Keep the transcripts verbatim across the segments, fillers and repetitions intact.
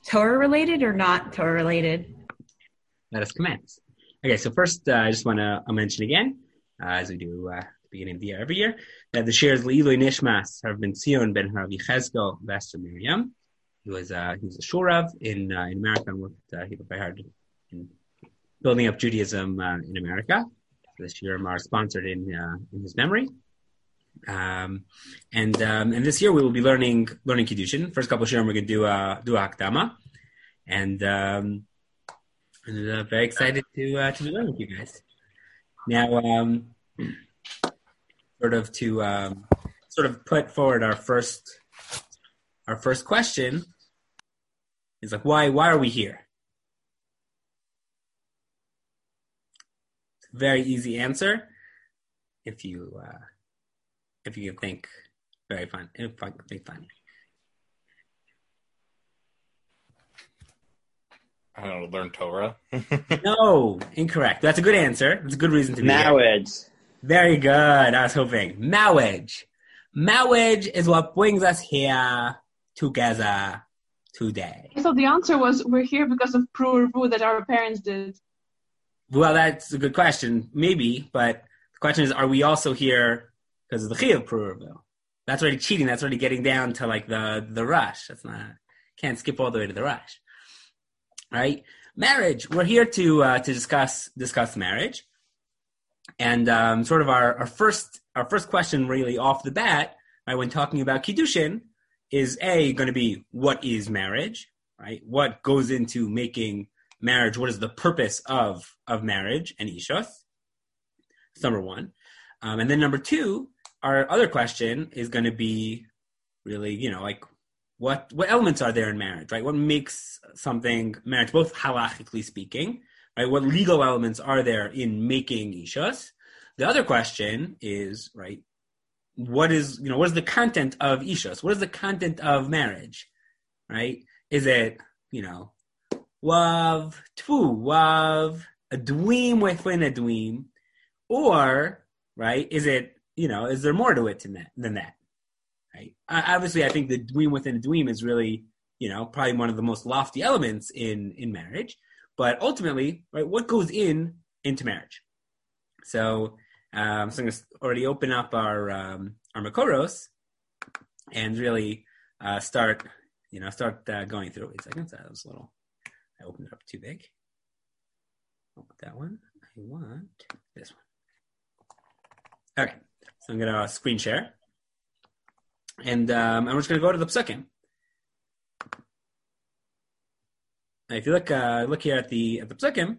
Torah related or not Torah related? Let us commence. Okay, so first, uh, I just want to mention again, uh, as we do uh, at the beginning of the year every year, that the shares Le'iloi Nishmas have been Sion ben Harav Yechezkel Vester Miriam. He was uh, he was a shurav in uh, in America and worked uh, he worked very hard in building up Judaism uh, in America. This year, are sponsored in uh, in his memory. Um, and um, and this year we will be learning learning Kiddushin. First couple of shiurim we're going to do a do a hakdama, and um, and uh, very excited to uh, to be learning with you guys. Now, um, sort of to um, sort of put forward our first our first question is like why why are we here? It's a very easy answer if you. Uh, If you can think, very fun. If I think fun. I don't know, learn Torah. No, incorrect. That's a good answer. That's a good reason to be Marriage. Here. Very good. I was hoping. Marriage. Marriage is what brings us here together today. So the answer was we're here because of Pru that our parents did. Well, that's a good question. Maybe, but the question is, are we also here because of the Chiyuv Puruvil? That's already cheating. That's already getting down to like the, the rush. That's not, can't skip all the way to the rush. Right? Marriage. We're here to, uh, to discuss, discuss marriage. And, um, sort of our, our first, our first question really off the bat, right, when talking about Kiddushin is A, going to be, what is marriage? Right? What goes into making marriage? What is the purpose of, of marriage and Ishos? That's number one. Um, and then number two, our other question is going to be really, you know, like what what elements are there in marriage, right? What makes something marriage, both halachically speaking, right? What legal elements are there in making ishus? The other question is, right, what is, you know, what is the content of ishus? What is the content of marriage, right? Is it, you know, wav, tfu, wav, a dweem within a dweem, or, right, is it, you know, is there more to it than that? Than that, right? Uh, obviously, I think the dweem within a dweem is really, you know, probably one of the most lofty elements in, in marriage. But ultimately, right, what goes in into marriage? So, um, so I'm going to already open up our um, our Makoros and really uh, start, you know, start uh, going through. Wait a second, that was a little. I opened it up too big. I want that one. I want this one. Okay. So I'm going to screen share. And um, I'm just going to go to the psukim. Now, if you look uh, look here at the at the psukim,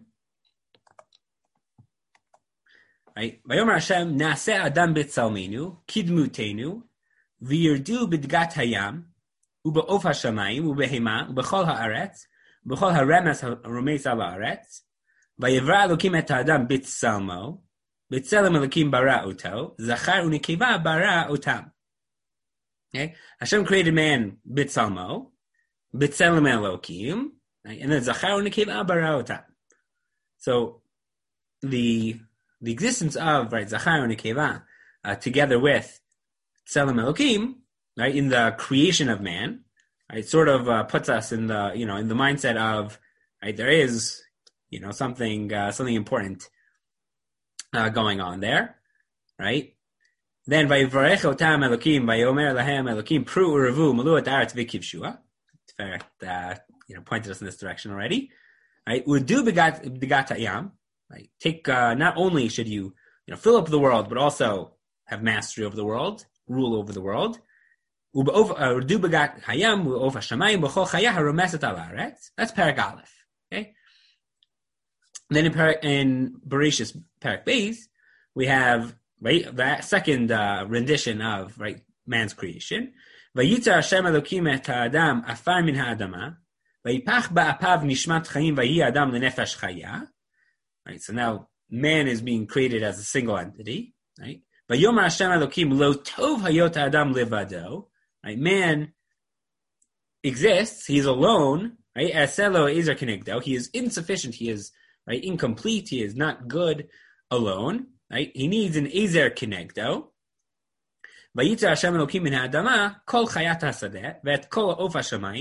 right? Vayomer Hashem Naseh Adam B'Tzalmenu Kidmutenu V'Yirdu B'Dgat Hayam U'Ba'of Hashamayim U'Behema U'Bechol Haaretz U'Bechol Haremes Haromeis Al Haaretz Vayivra Elokim Et Adam B'Tzalmo B'Tzelem Elokim bara oto, Zachar u'Nekeva bara otam. Okay, Hashem created man b'Tzalmo, B'Tzelem Elokim, right? And then Zachar u'Nekeva bara otam. So the the existence of right Zachar u'Nekeva uh, together with Tzelem Elokim, right, in the creation of man, right, sort of uh, puts us in the you know in the mindset of right there is you know something uh, something important. Uh, going on there, right? Then Vayivarech otam Elokim, Vayomer lahem Elokim pru urevu malu et aretz v'kivshua. In fact, uh, you know, pointed us in this direction already, right? Udu begat begat yam, right? Take uh, not only should you you know fill up the world, but also have mastery over the world, rule over the world. Udu begat hayam u'ov hashamayim b'chol chaya haromeset al haaretz. That's Perek Aleph, okay? Then in, Parak, in Bereshis Parak Beis, we have right that second uh, rendition of right man's creation. Vayitzer Hashem Elokim et ha'adam afar min ha'adama, vayipach ba'apav nishmat chayim vayi adam lenefesh chaya. Right, so now man is being created as a single entity. Right, vayomer Hashem Elokim lo tov hayot ha'adam levado. Right, man exists; he's alone. Right, aselo ezer kenegdo. He is insufficient. He is right, incomplete, he is not good alone, right? He needs an Ezer Kinegdo. Vayitzer Hashem Elokim min ha'adama kol chayat hasadeh ve'et kol of hashamayim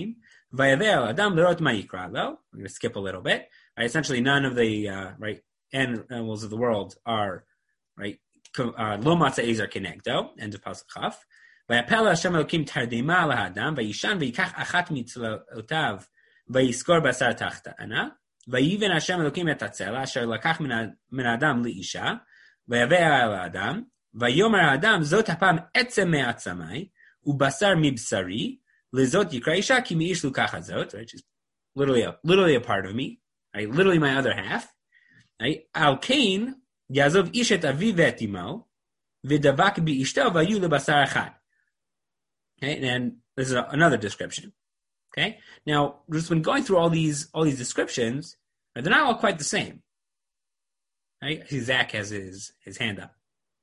Vayavel Adam Lerot Ma'ikra. Though I'm going to skip a little bit. Right? Essentially, none of the uh, right animals of the world are right. Lo Matzah Ezer Kenegdo. End of Pasuk Chaf. Vayapel Hashem Elokim Tardema LaHadam Vayishan Vayikach Achat Mitzlotav Vayiskor Basar Tachtana. Vayiven Hashem Elokim Et Hatzela Asher Lakach Min Adam Liisha Vayaveh El Adam Vayomer Adam Zot Hapam Etzem Me'atzamai Ubasar Mibsari Lizot Yikra Isha Ki Mi'ish Lukach Hazot, which is literally a literally a part of me, right? Literally my other half. Right? Al Kain Yazov Ishet Aviv Etimo V'Davak Bi'ishto Vayu LeBasar Achad. Okay, and then this is a, another description. Okay, now just when going through all these all these descriptions, they're not all quite the same. Right? See, Zach has his his hand up.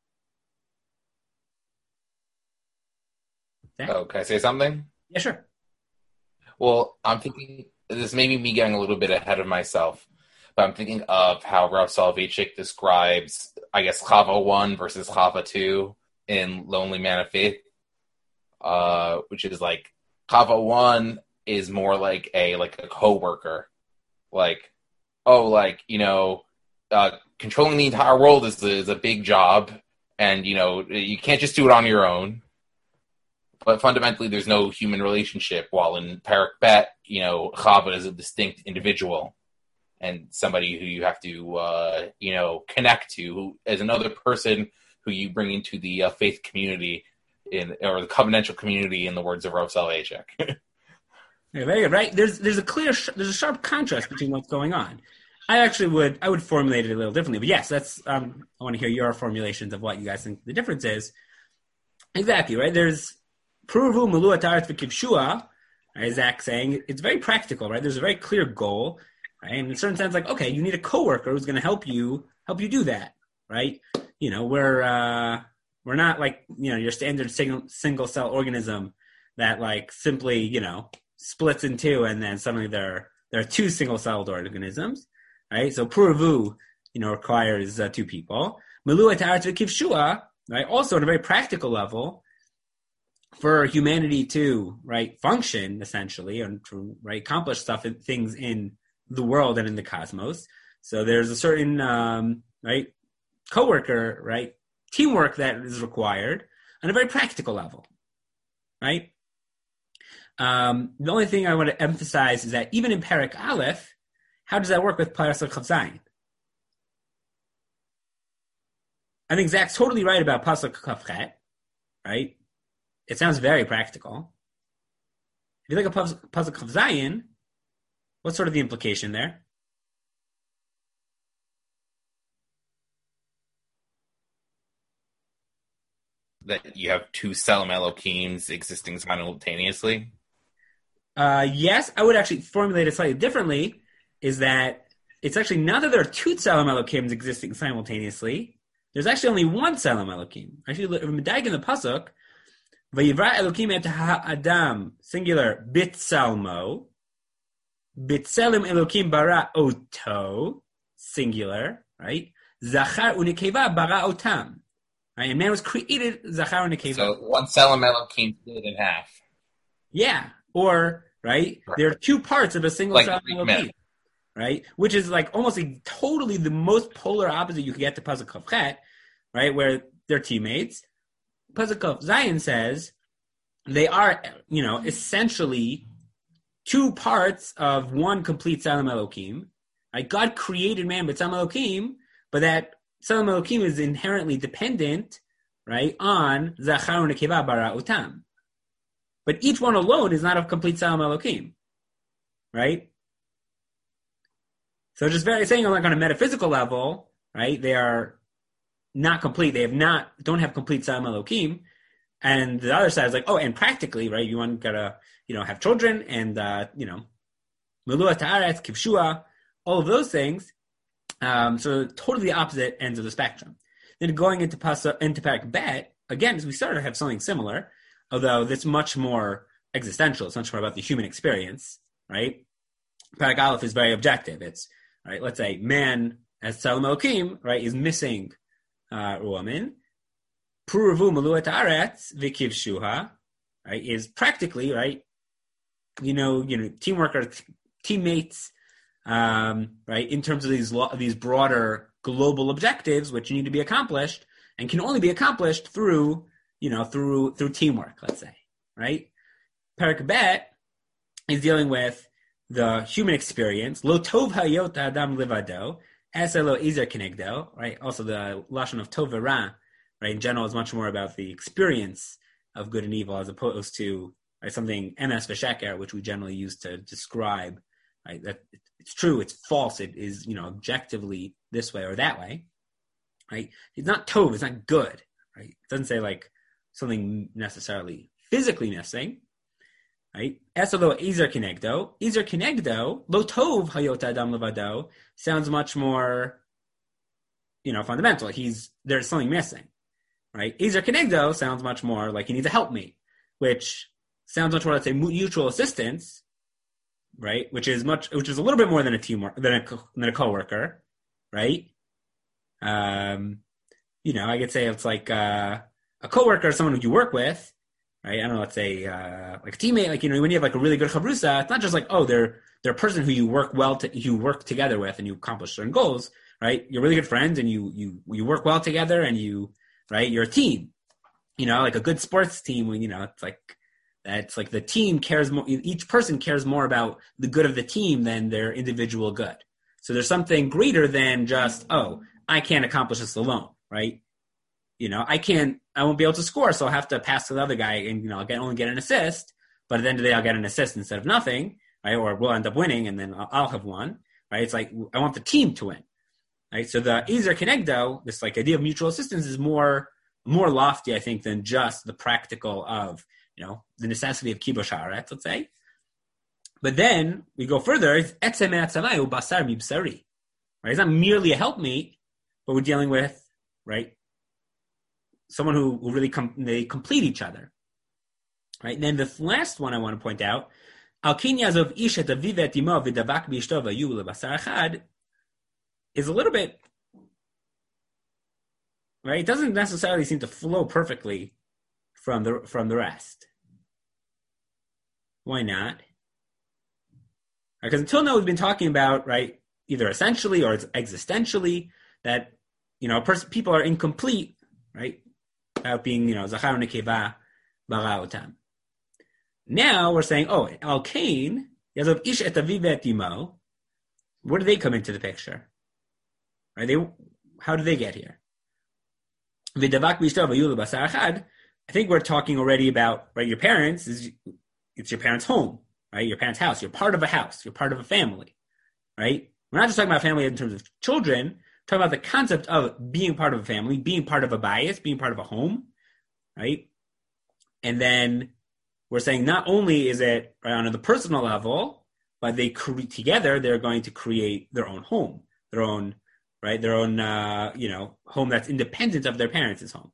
Zach? Oh, can I say something? Yeah, sure. Well, I'm thinking this may be me getting a little bit ahead of myself, but I'm thinking of how Rav Soloveitchik describes, I guess, Chava one versus Chava two in Lonely Man of Faith, uh, which is like Chava one is more like a like a coworker, like oh, like you know, uh, controlling the entire world is is a big job, and you know you can't just do it on your own. But fundamentally, there's no human relationship. While in Parak Bet, you know, Chava is a distinct individual and somebody who you have to, uh, you know, connect to, who is another person who you bring into the uh, faith community in, or the covenantal community, in the words of Rav Soloveitchik. Yeah, very good, right? There's there's a clear there's a sharp contrast between what's going on. I actually would I would formulate it a little differently, but yes, that's um, I want to hear your formulations of what you guys think the difference is. Exactly, right? There's Pruvu Maluat Aretz V'Kivshua, right? Zach saying it's very practical, right? There's a very clear goal, right? And in a certain sense, like, okay, you need a coworker who's going to help you help you do that, right? You know, we're uh, we're not like you know your standard single single cell organism that like simply you know splits in two and then suddenly there there are two single celled organisms, right? So Pruvu, you know, requires uh, two people. Maluat Aretz V'Kivshua, right? Also on a very practical level, for humanity to right function essentially and to right accomplish stuff and things in the world and in the cosmos. So there's a certain um, right coworker right teamwork that is required on a very practical level, right? Um, the only thing I want to emphasize is that even in Perek Aleph, how does that work with Pasuk Chav Zayin? I think Zach's totally right about Pasuk Chav Chet, right? It sounds very practical. If you look at Pasuk Chav Zayin, what's sort of the implication there? That you have two Tselem Elokims existing simultaneously? Uh, yes, I would actually formulate it slightly differently, is that it's actually not that there are two Tselem Elokims existing simultaneously. There's actually only one Tselem Elokim. Actually, Medayik in the Pasuk, Vayivra Elokim et ha'adam, singular, bitsalmo. Bitselim Elokim bara oto, singular, right? Zachar unikeva bara otam. Right? And man was created, Zachar unikeva. So one Tselem Elokim split in half. Yeah, or, right, right, there are two parts of a single like Tselem Elokim, right? Which is like almost a, totally the most polar opposite you could get to Pasuk Chav Chet, right, where they're teammates. Pasuk Chav Zayin says they are, you know, essentially two parts of one complete Tselem Elokim. Right? God created man with Tselem Elokim, but that Tselem Elokim is inherently dependent, right, on Zachar u'Nekeva bara utam. But each one alone is not a complete Tselem Elokim, right? So just very saying, like on a metaphysical level, right, they are not complete. They have not, don't have complete Tselem Elokim. And the other side is like, oh, and practically, right, you want gotta, you know, have children and, uh, you know, Meluat Haaretz, Kivshua, all of those things. Um, so totally the opposite ends of the spectrum. Then going into Pasa, into Perek Bet, again, as we started to have something similar, although that's much more existential. It's much more about the human experience, right? Perek Aleph is very objective. It's, right, let's say man as Tselem Elokim, right, is missing uh, a woman. Puravu Meluat Haaretz V'Kivshuha, right, is practically, right, you know, you know, teamwork are t- teammates, um, right? In terms of these lo- these broader global objectives, which need to be accomplished and can only be accomplished through, you know, through through teamwork. Let's say, right? Perek Bet is dealing with the human experience. Lo tov hayot adam livado, esa lo izer kenegdo, right? Also, the lashon of tov v'ra, right? In general, is much more about the experience of good and evil as opposed to, right, something emes v'sheker, which we generally use to describe, right? That it's true, it's false, it is, you know, objectively this way or that way, right? It's not tov, it's not good, right? It doesn't say like something necessarily physically missing, right? Esalo izer kinegdo, izer kinegdo, lo tov hayot adam levado sounds much more, you know, fundamental. He's there's something missing, right? Izer kinegdo sounds much more like he needs a helpmate, which sounds much more, let's say, mutual assistance, right? Which is much, which is a little bit more than a teamwork, than a than a coworker, right? Um, you know, I could say it's like uh, a coworker is someone who you work with, right? I don't know, let's say uh, like a teammate, like, you know, when you have like a really good chavrusa, it's not just like, oh, they're they're a person who you work well to, you work together with and you accomplish certain goals, right? You're really good friends and you you you work well together and you, right? You're a team, you know, like a good sports team. When, you know, it's like that's like the team cares more. Each person cares more about the good of the team than their individual good. So there's something greater than just, oh, I can't accomplish this alone, right? You know, I can't, I won't be able to score, so I'll have to pass to the other guy and, you know, I'll get, only get an assist, but at the end of the day, I'll get an assist instead of nothing, right? Or we'll end up winning and then I'll, I'll have won, right? It's like, I want the team to win, right? So the Izer Kenegdo, this like idea of mutual assistance is more, more lofty, I think, than just the practical of, you know, the necessity of kibush haaretz, let's say. But then we go further, it's etzem me'atzavai basar mibsari, right? It's not merely a helpmate, but we're dealing with, right, someone who, who really com- they complete each other, right? And then the last one I want to point out, al kinyaz of ishet avivet imo v'davak b'ishto v'yu lebasar echad, is a little bit, right? It doesn't necessarily seem to flow perfectly from the from the rest. Why not? Because until now we've been talking about, right, either essentially or it's existentially, that, you know, pers- people are incomplete, right, about being, you know, zachar nekeva bara otam. Now we're saying, oh, al kain yazov ish et aviv et imo. Where do they come into the picture? Right? They, how do they get here? V'davak b'ishto v'yu lebasar echad. I think we're talking already about, right, your parents is, it's your parents' home, right? Your parents' house. You're part of a house. You're part of a family, right? We're not just talking about family in terms of children. We're talking about the concept of being part of a family, being part of a bias, being part of a home, right? And then we're saying not only is it, right, on the personal level, but they cre- together they're going to create their own home, their own, right, their own, uh, you know, home that's independent of their parents' home,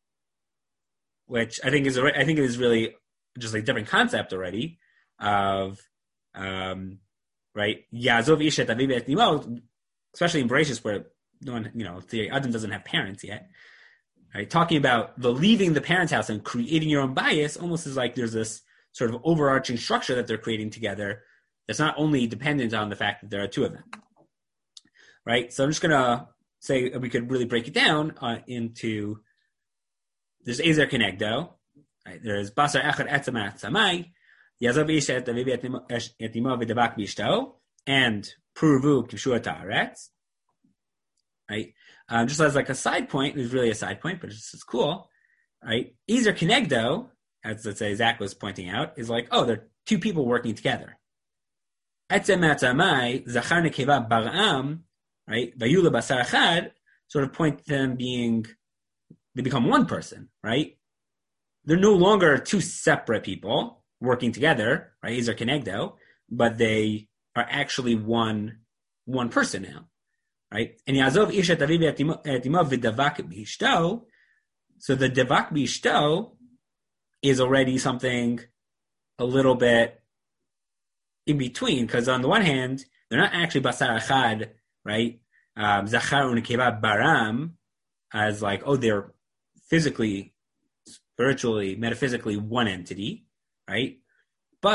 which I think is, I think is really just like a different concept already of, um, right, Yazov Ishet Aviv et Nimo, especially in Bereshis where no one, you know, the Adam doesn't have parents yet, right? Talking about the leaving the parents' house and creating your own bias almost is like there's this sort of overarching structure that they're creating together that's not only dependent on the fact that there are two of them, right? So I'm just going to say we could really break it down uh, into, there's Ezer Kenegdo, right? There's Basar Echad Etzamat Samai, Yazov Ishet Aviv et Imo v'davak b'ishto, and Pruvu Kivshua Ta'aretz, right? Um, just as like a side point, it's really a side point, but it's just it's cool, right? Ezer Kenegdo, as let's say Zach was pointing out, is like, oh, they're two people working together. Etzem Atzamai, Zachar Nekeva Bar'am, right? Vayula Basar Echad, sort of point to them being, they become one person, right? They're no longer two separate people working together, right? Ezer Kenegdo, but they are actually one one person now, right? And Yazov Ishet Aviv et Imo v'davak b'ishto, so the davak b'ishto is already something a little bit in between, because on the one hand, they're not actually basar echad, right? Um, Zachar u'nekeva baram, as like, oh, they're physically, spiritually, metaphysically one entity, right? But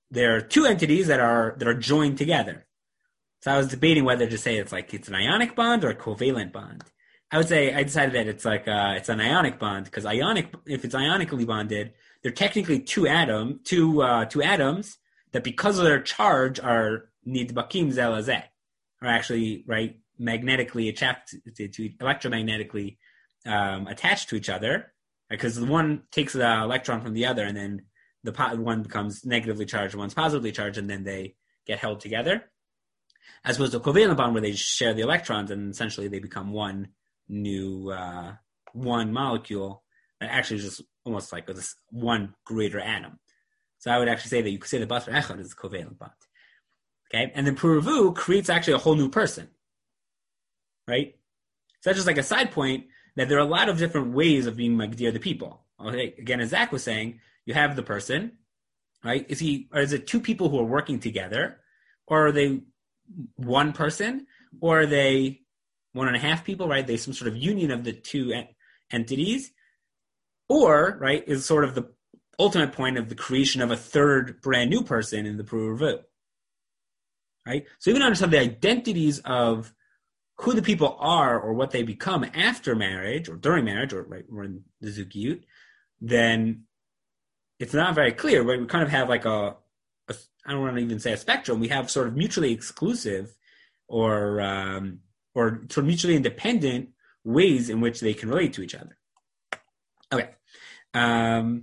there are two entities that are that are joined together. So I was debating whether to say it's like it's an ionic bond or a covalent bond. I would say I decided that it's like uh, it's an ionic bond because ionic, if it's ionically bonded, they're technically two atom, two uh, two atoms that because of their charge are nidbakim zelazeh, are actually right magnetically attached to, to electromagnetically um, attached to each other, because right? the one takes the electron from the other, and then the po- one becomes negatively charged, one's positively charged, and then they get held together. As opposed to a covalent bond where they share the electrons and essentially they become one new uh, one molecule that actually is just almost like this one greater atom. So I would actually say that you could say the Basar Echad is a covalent bond. Okay, and then Puravu creates actually a whole new person, right? So that's just like a side point that there are a lot of different ways of being Magdir the people. Okay, again, as Zach was saying, you have the person, right? Is he, or is it two people who are working together, or are they one person, or are they one and a half people, right? There's some sort of union of the two en- entities, or, right, is sort of the ultimate point of the creation of a third brand new person in the Puravu, right? So even understand the identities of who the people are or what they become after marriage or during marriage or right, or in the Zugiyut, then it's not very clear, right? We kind of have like a, a I don't want to even say a spectrum. We have sort of mutually exclusive or um, or sort of mutually independent ways in which they can relate to each other. Okay. Um,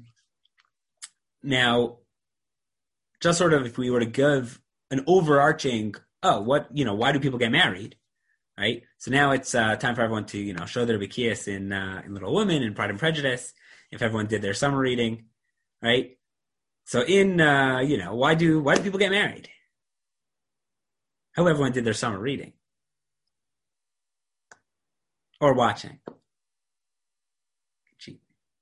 now, just sort of if we were to give an overarching, oh, what, you know, why do people get married, right? So now it's uh, time for everyone to, you know, show their Bekias in, uh, in Little Women and Pride and Prejudice, if everyone did their summer reading, right? So in, uh, you know, why do why do people get married? I hope everyone did their summer reading. Or watching. Cheat.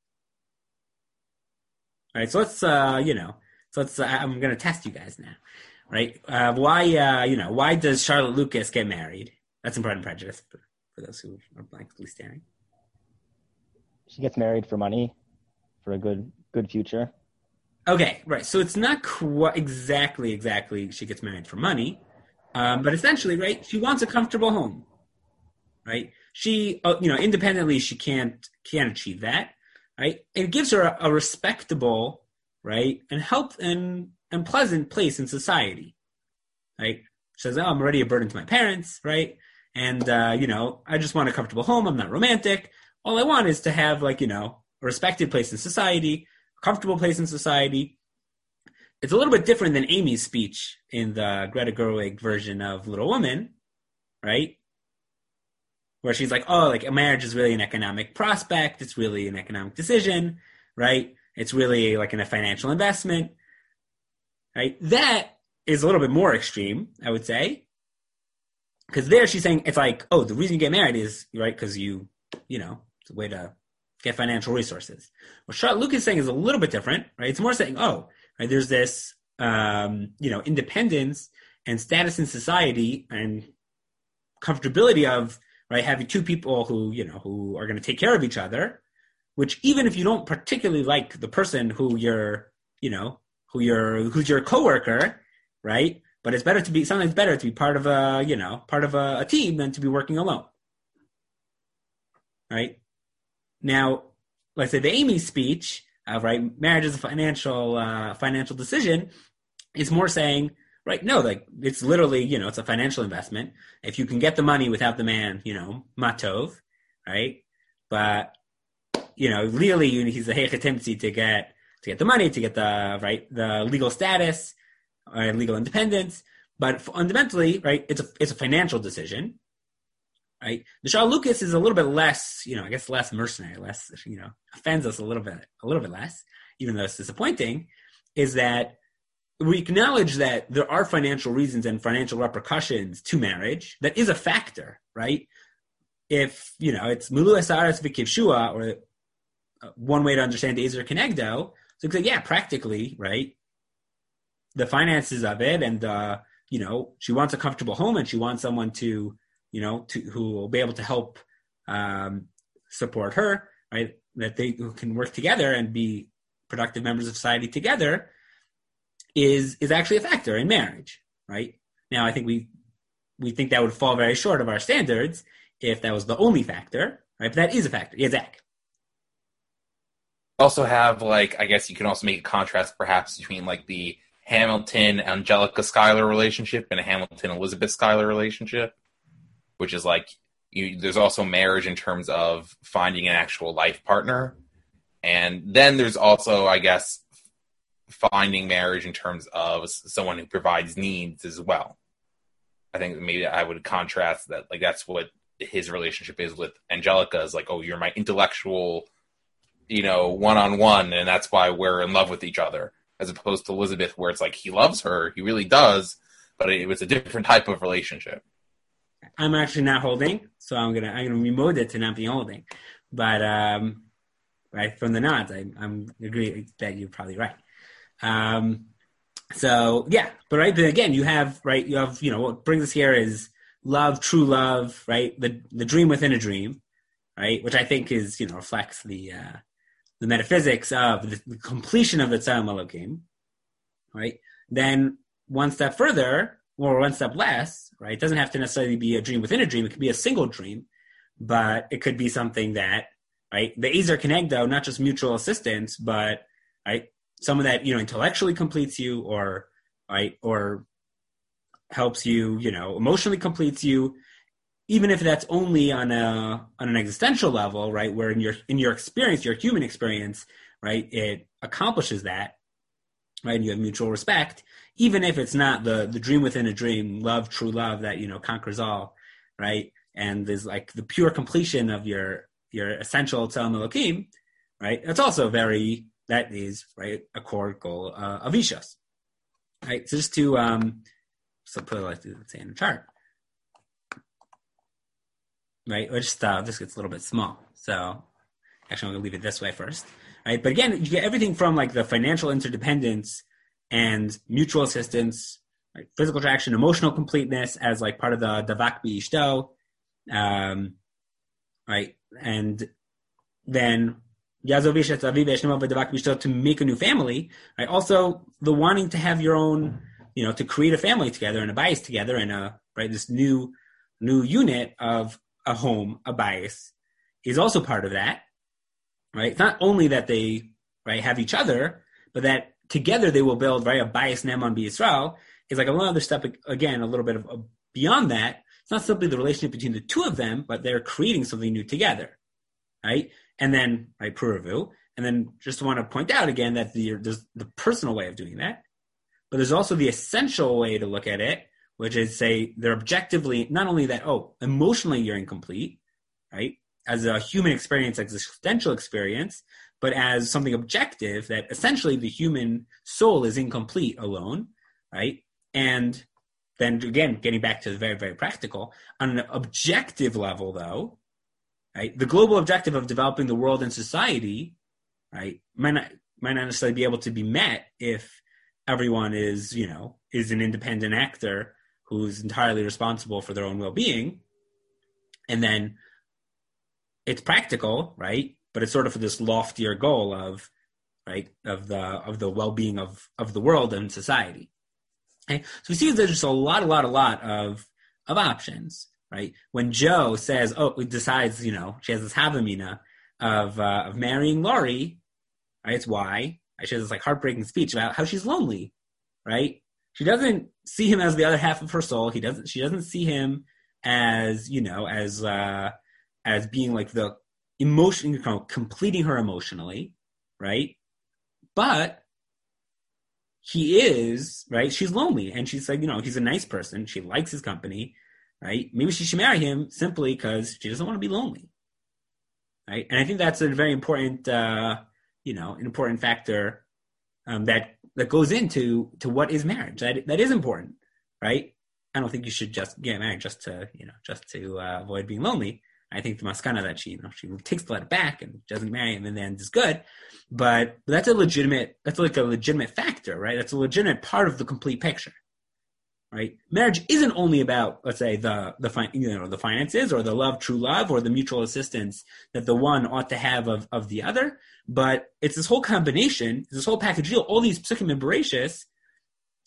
All right, so let's, uh, you know, so let's, uh, I'm going to test you guys now, right? Uh, why, uh, you know, why does Charlotte Lucas get married? That's in Pride and Prejudice, for, for those who are blankly staring. She gets married for money, for a good good future. Okay, right. So it's not quite exactly, exactly she gets married for money, um, but essentially, right, she wants a comfortable home, right? She, uh, you know, independently, she can't can't achieve that, right? It gives her a, a respectable, right, and help and and pleasant place in society, right? She says, "Oh, I'm already a burden to my parents, right? And uh, you know, I just want a comfortable home. I'm not romantic. All I want is to have, like, you know, a respected place in society." Comfortable place in society. It's a little bit different than Amy's speech in the Greta Gerwig version of Little Women, right? Where she's like, oh, like a marriage is really an economic prospect. It's really an economic decision, right? It's really like in a financial investment, right? That is a little bit more extreme, I would say. Because there she's saying, it's like, oh, the reason you get married is, right, because you, you know, it's a way to get financial resources. What Charlotte Lucas is saying is a little bit different, right? It's more saying, oh, right, there's this, um, you know, independence and status in society and comfortability of, right, having two people who, you know, who are going to take care of each other, which even if you don't particularly like the person who you're, you know, who you're, who's your coworker, right? But it's better to be, sometimes better to be part of a, you know, part of a, a team than to be working alone, right? Now, let's say the Amy speech of, right, marriage is a financial uh, financial decision is more saying, right, no, like it's literally, you know, it's a financial investment. If you can get the money without the man, you know, matov, right? But, you know, legally he's a hechatimtzi to get to get the money, to get the, right, the legal status, or legal independence. But fundamentally, right, it's a it's a financial decision. Right, the Charlotte Lucas is a little bit less, you know, I guess less mercenary, less, you know, offends us a little bit, a little bit less, even though it's disappointing, is that we acknowledge that there are financial reasons and financial repercussions to marriage. That is a factor, right? If, you know, it's mulu esaretz v'kivshua, or one way to understand the Ezer Kenegdo, so it's like, yeah, practically, right, the finances of it, and, uh, you know, she wants a comfortable home and she wants someone to, you know, to, who will be able to help um, support her, right? That they who can work together and be productive members of society together. is is actually a factor in marriage, right? Now, I think we we think that would fall very short of our standards if that was the only factor, right? But that is a factor. Yeah, Zach. Also have, like, I guess you can also make a contrast perhaps between, like, the Hamilton Angelica Schuyler relationship and a Hamilton Elizabeth Schuyler relationship, which is like, you, there's also marriage in terms of finding an actual life partner. And then there's also, I guess, finding marriage in terms of someone who provides needs as well. I think maybe I would contrast that, like, that's what his relationship is with Angelica, is like, oh, you're my intellectual, you know, one-on-one, and that's why we're in love with each other, as opposed to Elizabeth, where it's like, he loves her, he really does, but it was a different type of relationship. I'm actually not holding, so I'm gonna I'm gonna remode it to not be holding. But um, right from the nods, I, I'm agree that you're probably right. Um, so yeah, but right, but again, you have right, you have you know what brings us here is love, true love, right? The the dream within a dream, right? Which I think is you know reflects the uh, the metaphysics of the, the completion of the Tzelem Elokim, right? Then one step further, or one step less, right? It doesn't have to necessarily be a dream within a dream. It could be a single dream, but it could be something that, right? The Ezer Kenegdo, not just mutual assistance, but right, someone that you know intellectually completes you, or right, or helps you, you know, emotionally completes you, even if that's only on a on an existential level, right? Where in your in your experience, your human experience, right, it accomplishes that, right? And you have mutual respect, even if it's not the the dream within a dream, love, true love that you know conquers all, right? And there's like the pure completion of your your essential Tzelem Elokim, right? It's also very that is right a core goal uh, of Ishas, right? So just to um, so put it like let's say in a chart. Right, or just uh, this gets a little bit small. So actually, I'm going to leave it this way first. Right, but again, you get everything from like the financial interdependence and mutual assistance, right? Physical attraction, emotional completeness as like part of the davak b'ishto, um, right, and then yazovish et aviv eshnemal v'davak b'ishto to make a new family. Right, also the wanting to have your own, you know, to create a family together and a bias together and a right this new new unit of a home, a bias, is also part of that, right? It's not only that they, right, have each other, but that together they will build, right, a bias Ne'eman B'Yisrael is like another step, again, a little bit of, of beyond that. It's not simply the relationship between the two of them, but they're creating something new together, right? And then, right, Puravu, and then just want to point out again that the, there's the personal way of doing that, but there's also the essential way to look at it, which is say they're objectively, not only that, oh, emotionally you're incomplete, right, as a human experience, existential experience, but as something objective that essentially the human soul is incomplete alone, right? And then again, getting back to the very, very practical, on an objective level though, right, the global objective of developing the world and society, right, might not, might not necessarily be able to be met if everyone is, you know, is an independent actor who's entirely responsible for their own well-being, and then it's practical, right? But it's sort of for this loftier goal of, right, of the of the well-being of of the world and society. Okay? So we see there's just a lot, a lot, a lot of of options, right? When Joe says, oh, it decides, you know, she has this havamina of uh, of marrying Laurie, right? It's why she has this like heartbreaking speech about how she's lonely, right? She doesn't see him as the other half of her soul. He doesn't. She doesn't see him as, you know, as uh, as being like the emotion, you know, completing her emotionally, right? But he is, right? She's lonely, and she's like, you know, he's a nice person. She likes his company, right? Maybe she should marry him simply because she doesn't want to be lonely, right? And I think that's a very important, uh, you know, an important factor um, that. that goes into to what is marriage. That that is important, right? I don't think you should just get married just to, you know, just to uh, avoid being lonely. I think the maskana that she, you know, she takes the letter back and doesn't marry him and then is good. But that's a legitimate, that's like a legitimate factor, right? That's a legitimate part of the complete picture, right? Marriage isn't only about, let's say, the the fi- you know the finances or the love, true love, or the mutual assistance that the one ought to have of, of the other, but it's this whole combination, this whole package deal, all these psukim and bereshis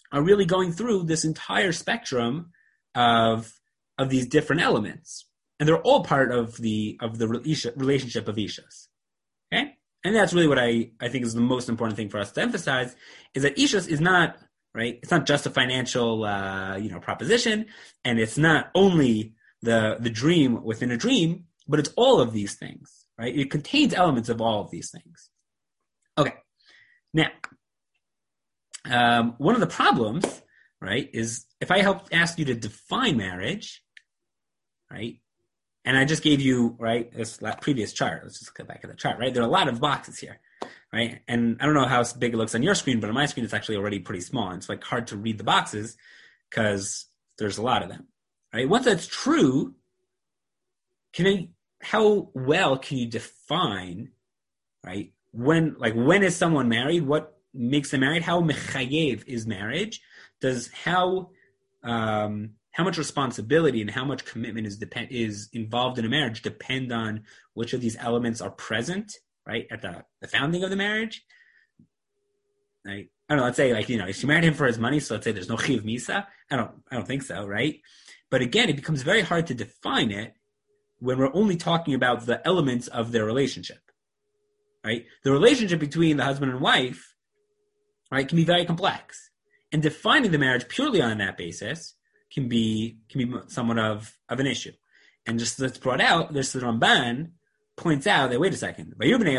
are really going through this entire spectrum of of these different elements, and they're all part of the of the relationship of Ishas. Okay, and that's really what I, I think is the most important thing for us to emphasize, is that Ishas is not right. It's not just a financial uh, you know proposition, and it's not only the the dream within a dream, but it's all of these things. Right, it contains elements of all of these things. Okay, now. Um, one of the problems, right, is if I help ask you to define marriage, right, and I just gave you, right, this previous chart. Let's just go back to the chart, right? There are a lot of boxes here, right? And I don't know how big it looks on your screen, but on my screen it's actually already pretty small. And it's like hard to read the boxes because there's a lot of them, right? Once that's true, can I, how well can you define, right, when, like, when is someone married? What makes them married? How mechayev is marriage? Does how um, how much responsibility and how much commitment is depend is involved in a marriage depend on which of these elements are present, right, at the, the founding of the marriage? Right? I don't know. Let's say, like, you know, if she married him for his money, so let's say there's no chiv misa. I don't I don't think so, right? But again, it becomes very hard to define it when we're only talking about the elements of their relationship, right? The relationship between the husband and wife, right, can be very complex, and defining the marriage purely on that basis can be can be somewhat of, of an issue. And just that's brought out, there's the Ramban points out that wait a second.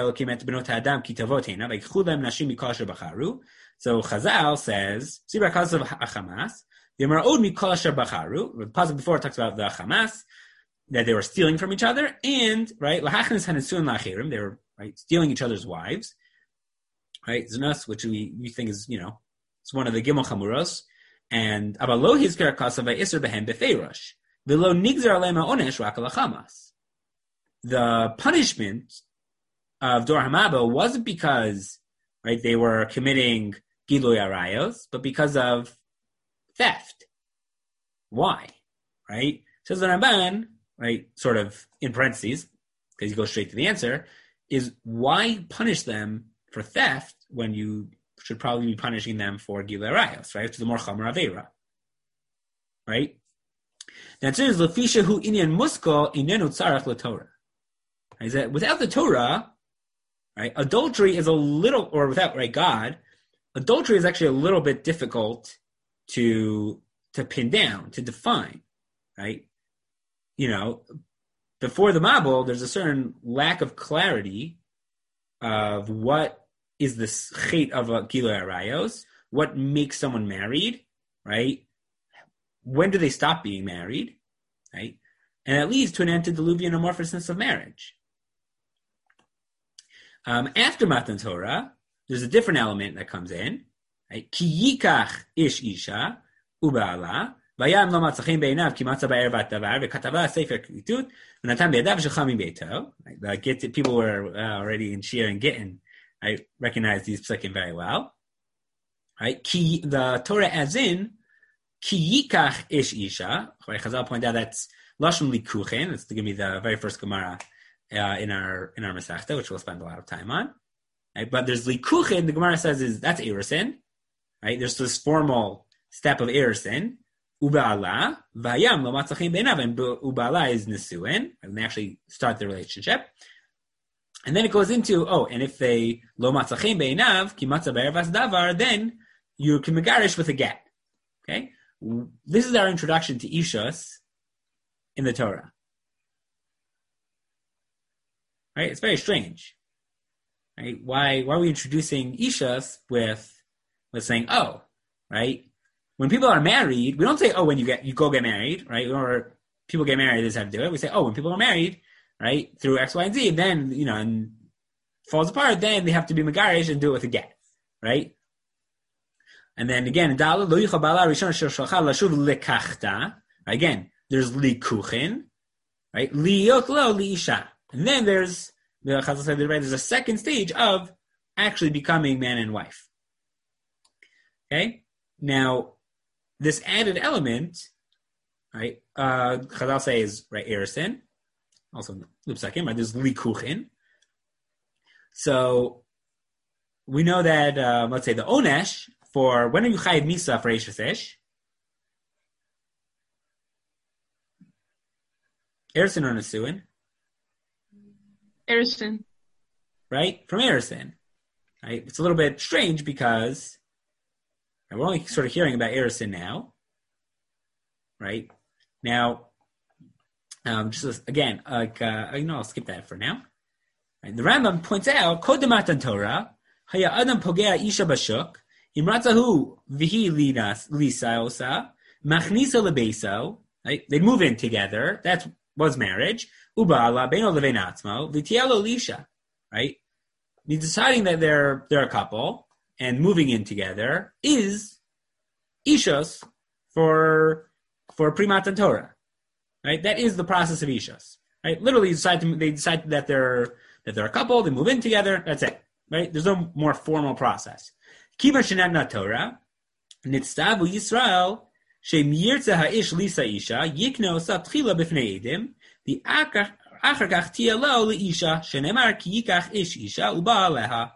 So Chazal says, the pasuk before it talks about the Hamas, that they were stealing from each other, and right, they were right stealing each other's wives. Right, Zunus, which we, we think is, you know, it's one of the Gimel Chamuros, and Abalo Hizkar Kasava Isser Behem Befeirosh, Velo Nigzar Alema Onesh Rakalachamas. The punishment of Dor Hamaba wasn't because, right, they were committing Giloy Arayos, but because of theft. Why? Right? Says the Ramban, right, sort of in parentheses, because you go straight to the answer, is why punish them for theft when you should probably be punishing them for Gilei Arayos, right? To the more Chamar Aveira, right? The answer is Lefisha hu inyan muskal inenu tzarach l'Torah. Is that without the Torah, right? Adultery is a little, or without right God, adultery is actually a little bit difficult to to pin down, to define, right? You know, before the Mabul, there's a certain lack of clarity of what is the chait of a Gilui Arayos, what makes someone married, right? When do they stop being married, right? And that leads to an antediluvian amorphousness of marriage. Um, after Matan Torah, there's a different element that comes in, right? Ki yikach ish isha u'ba'ala vayam lo matzachim be'inav ki matza ba'er vat davar v'katava sefer kritut v'natan be'adav shecham mi'beito. Like, get to, people were uh, already in Shir and Gittin. I recognize these psukim very well. Right? Ki, the Torah as in ki yikach ish isha. Right? Chazal point out that's lashon likuchen. It's going to be the very first Gemara uh, in our in our Masechta, which we'll spend a lot of time on. Right? But there's likuchen. The Gemara says is that's erusin. Right? There's this formal step of erusin. Uba'ala vayam lo matzachim beinav, and uba'ala is nesuin, and they actually start the relationship. And then it goes into, oh, and if they lo matzachim beinav ki matza be'ervas davar, then you can megarish with a get. Okay, this is our introduction to ishus in the Torah. Right? It's very strange. Right? Why? Why are we introducing ishus with with saying, oh, right? When people are married, we don't say, oh, when you get you go get married, right? Or people get married, this is how to do it. We say, oh, when people are married, right, through X, Y, and Z, then, you know, and falls apart, then they have to be megarish and do it with a get, right? And then again, again, there's likuchin, right? Liyot lo liisha. And then there's, the Chazal said, right, there's a second stage of actually becoming man and wife. Okay? Now, this added element, right, uh, Chazal say is, right, Erison, also Lipsakim, right, there's likuchin. So, we know that, uh, let's say the onesh for, when are you chayiv misa for Eishes Ish? Erison or Nesuin? Erison. Right? From Erison. Right? It's a little bit strange because we're only sort of hearing about Erison now. Right? Now, um, just again, like, uh, you know, I'll skip that for now. Right? The Rambam points out, Kod Matan Torah, Haya Adam Pogea Isha Bashuk, Imratzahu Vihi Lisa Osa, Machnisa Lebeso, right? They move in together. That was marriage. Ubala Beno Levenatzmo, Vitielo Lisha, right? He's deciding that they're they're a couple and moving in together is Ishos for for Primatan Torah. Right? That is the process of Ishos. Right? Literally decide to, they decide that they're that they're a couple, they move in together, that's it. Right? There's no more formal process. Kiva Shenatna Torah, Nitztavu Yisrael, Shem Yirtza Ha'ish Lisa Isha, Yikno Satchila Bifnei Edim, the Achar Kach Tielo Leisha, Shenemar Ki Yikach Ish Isha, Uba Aleha.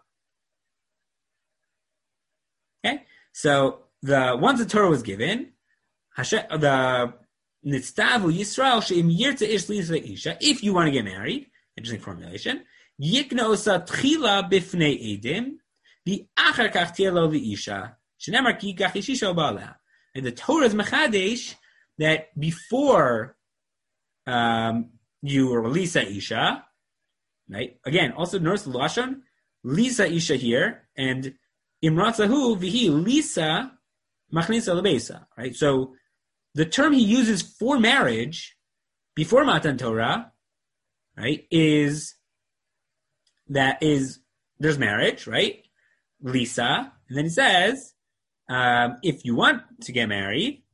Okay? So the once the Torah was given, Hashem, the Nitztavu Yisrael Shem Yirtza Ish Lisa Isha, if you want to get married, interesting formulation, Yikno Satchila Bifnei Edim, the Achar Kach Tielo Leisha, Shenemar Ki Yikach Ish Isha, Uba Aleha. And the Torah is mechadesh that before um, you release Isha, right? Again, also notice the lashon Lisa Isha here and Imratzahu vihi Lisa machnisa lebesa, right? So the term he uses for marriage before Matan Torah, right, is that is there's marriage, right? Lisa, and then he says. Um, if you want to get married,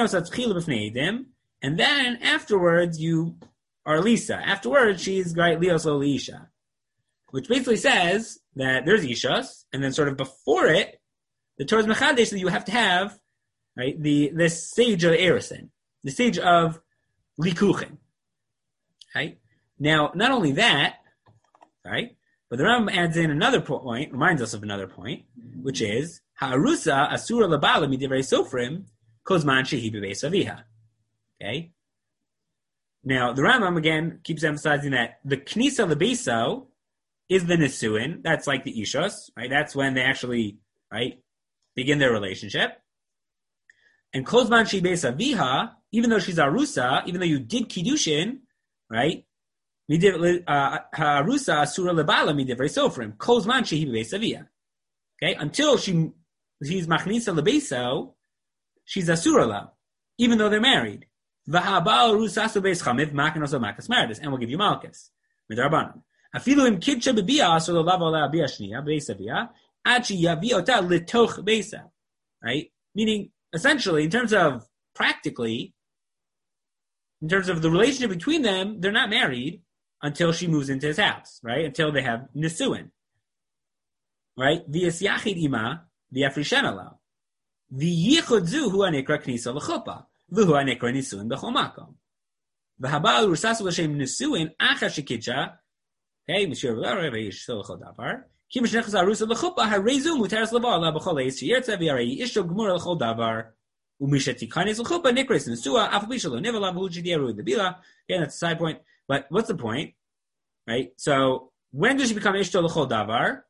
and then afterwards you are Lisa. Afterwards, she's right Leos Isha, which basically says that there's Ishas, and then sort of before it, the Torah's Mechadesh that you have to have right the this stage of Erison, the stage of Likuchen. Right now, not only that, right, but the Rambam adds in another point, reminds us of another point, which is. Ha'arusa asura labala midivrei sofrim kozman shehi bebeis aviha. Okay. Now the Rambam again keeps emphasizing that the knisa lebeso is the nesuin. That's like the ishos, right? That's when they actually right begin their relationship. And kozman shehi bebeis aviha, even though she's arusa, even though you did kiddushin, right? Ha'arusa asura labala midivrei sofrim kozman shehi bebeis aviha. Okay, until she. She's machnisa lebeso, she's asura la, even though they're married. V'habal rusasu beis chamiv maknos makas meredis, and we'll give you malchus midrabanan. Afilu im kidsha bebia asur lelav ala bia shnia beis avia ad sheyavi ota litoch beisa. Right, meaning essentially in terms of practically, in terms of the relationship between them, they're not married until she moves into his house. Right, until they have nisuin. Right, v'yas yachid ima. The Afrishanala. The Yichudzu who anikra knisa l'chuppah. V'hu anikra nisuin b'chol makom. V'habal rusasu l'shem nisuin acha shekidja. Okay, Monsieur V'lara v'yish sil l'chol davar. Kim shnechaz arusa l'chuppah harezu muteres l'vala b'chol eis sheyertza v'yarei isho gmur l'chol davar. Umishati kanis l'chuppah nikres nisua afabishalo nivala v'hu jidieru l'bila. Again, that's a side point. But what's the point? Right? So, when does she become ishto l'chol davar?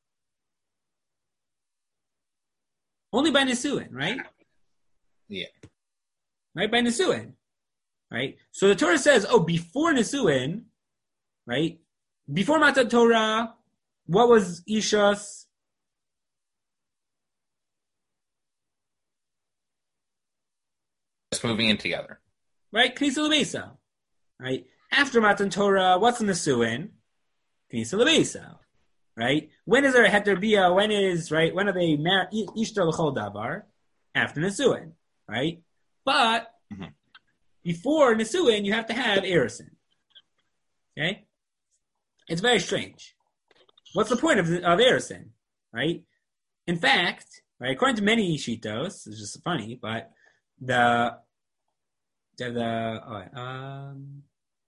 Only by Nisuin, right? Yeah. Right, by Nisuin. Right? So the Torah says, oh, before Nisuin, right? Before Matan Torah, what was Ishas? Just moving in together. Right? Knisa L'Beisa. Right? After Matan Torah, what's Nisuin? Knisa L'Beisa. Right? When is there a heter bia? When is, right? When are they married? Ishtar l'chol davar? After Nisuin. Right? But, mm-hmm. before Nisuin, you have to have Erison. Okay? It's very strange. What's the point of, of Erison? Right? In fact, right, according to many Shitos, it's just funny, but the, the, the oh, um,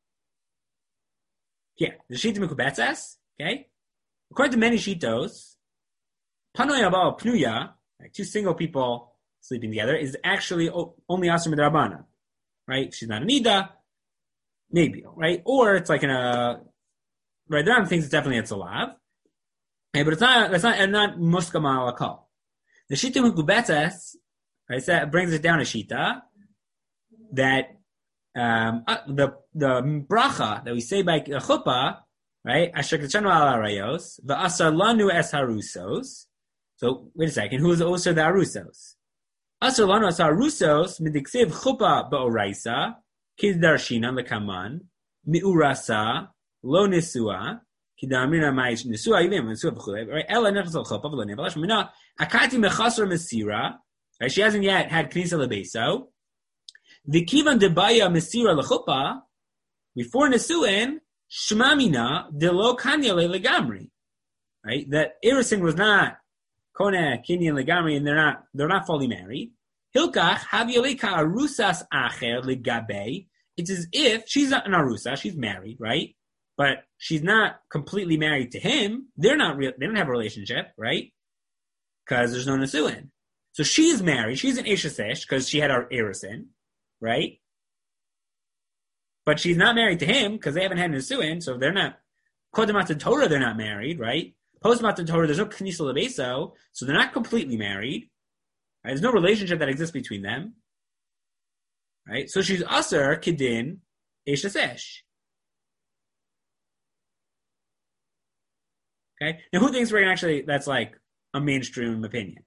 yeah, the Shita Mekubetzes, okay? According to many Shitos, Panoy Abal Pnuya, right? Two single people sleeping together is actually o- only Asr Midrabana, right? She's not an Ida, maybe, right? Or it's like in a, right, there are things it's definitely a Tzalav, right? But it's not, that's not, not Muskama al Akal. The Shita Mukubetes, right, that brings it down a Shita, that um, uh, the the bracha that we say by chuppah, right? Asher k'tshanu al arayos, v'asar lanu es harusos. So wait a second, who is also the arusos? Asar lanu es harusos midiksiv chuppah ba'oraisa kiddarshina lekaman miurasa lo nisua kidamina ma'is nisua yivim nisua v'chulei. Right? Ela nechas al chuppah v'lo nevalash mina akati mechasra mesira. Right? She hasn't yet had knisa lebeso. The kivan debaya mesira lechuppah before nesuin shmamina delo kanya legamri, right? That Erisin was not kona kinyan legamri, and they're not they're not fully married. Hilkach havioleka arusas acher legabe. It's as if she's not an arusa, she's married, right? But she's not completely married to him. They're not real. They don't have a relationship, right? Because there's no nesuin. So she's married. She's an eshesesh because she had our Erisin. Right? But she's not married to him because they haven't had Nisuin, so they're not, Kodem Matan Torah, they're not married, right? Post Matan Torah, there's no Knisa Lebeso, so they're not completely married. Right? There's no relationship that exists between them. Right? So she's Aser, Kedin, Eshesesh. Okay? Now who thinks we're going to actually, that's like a mainstream opinion?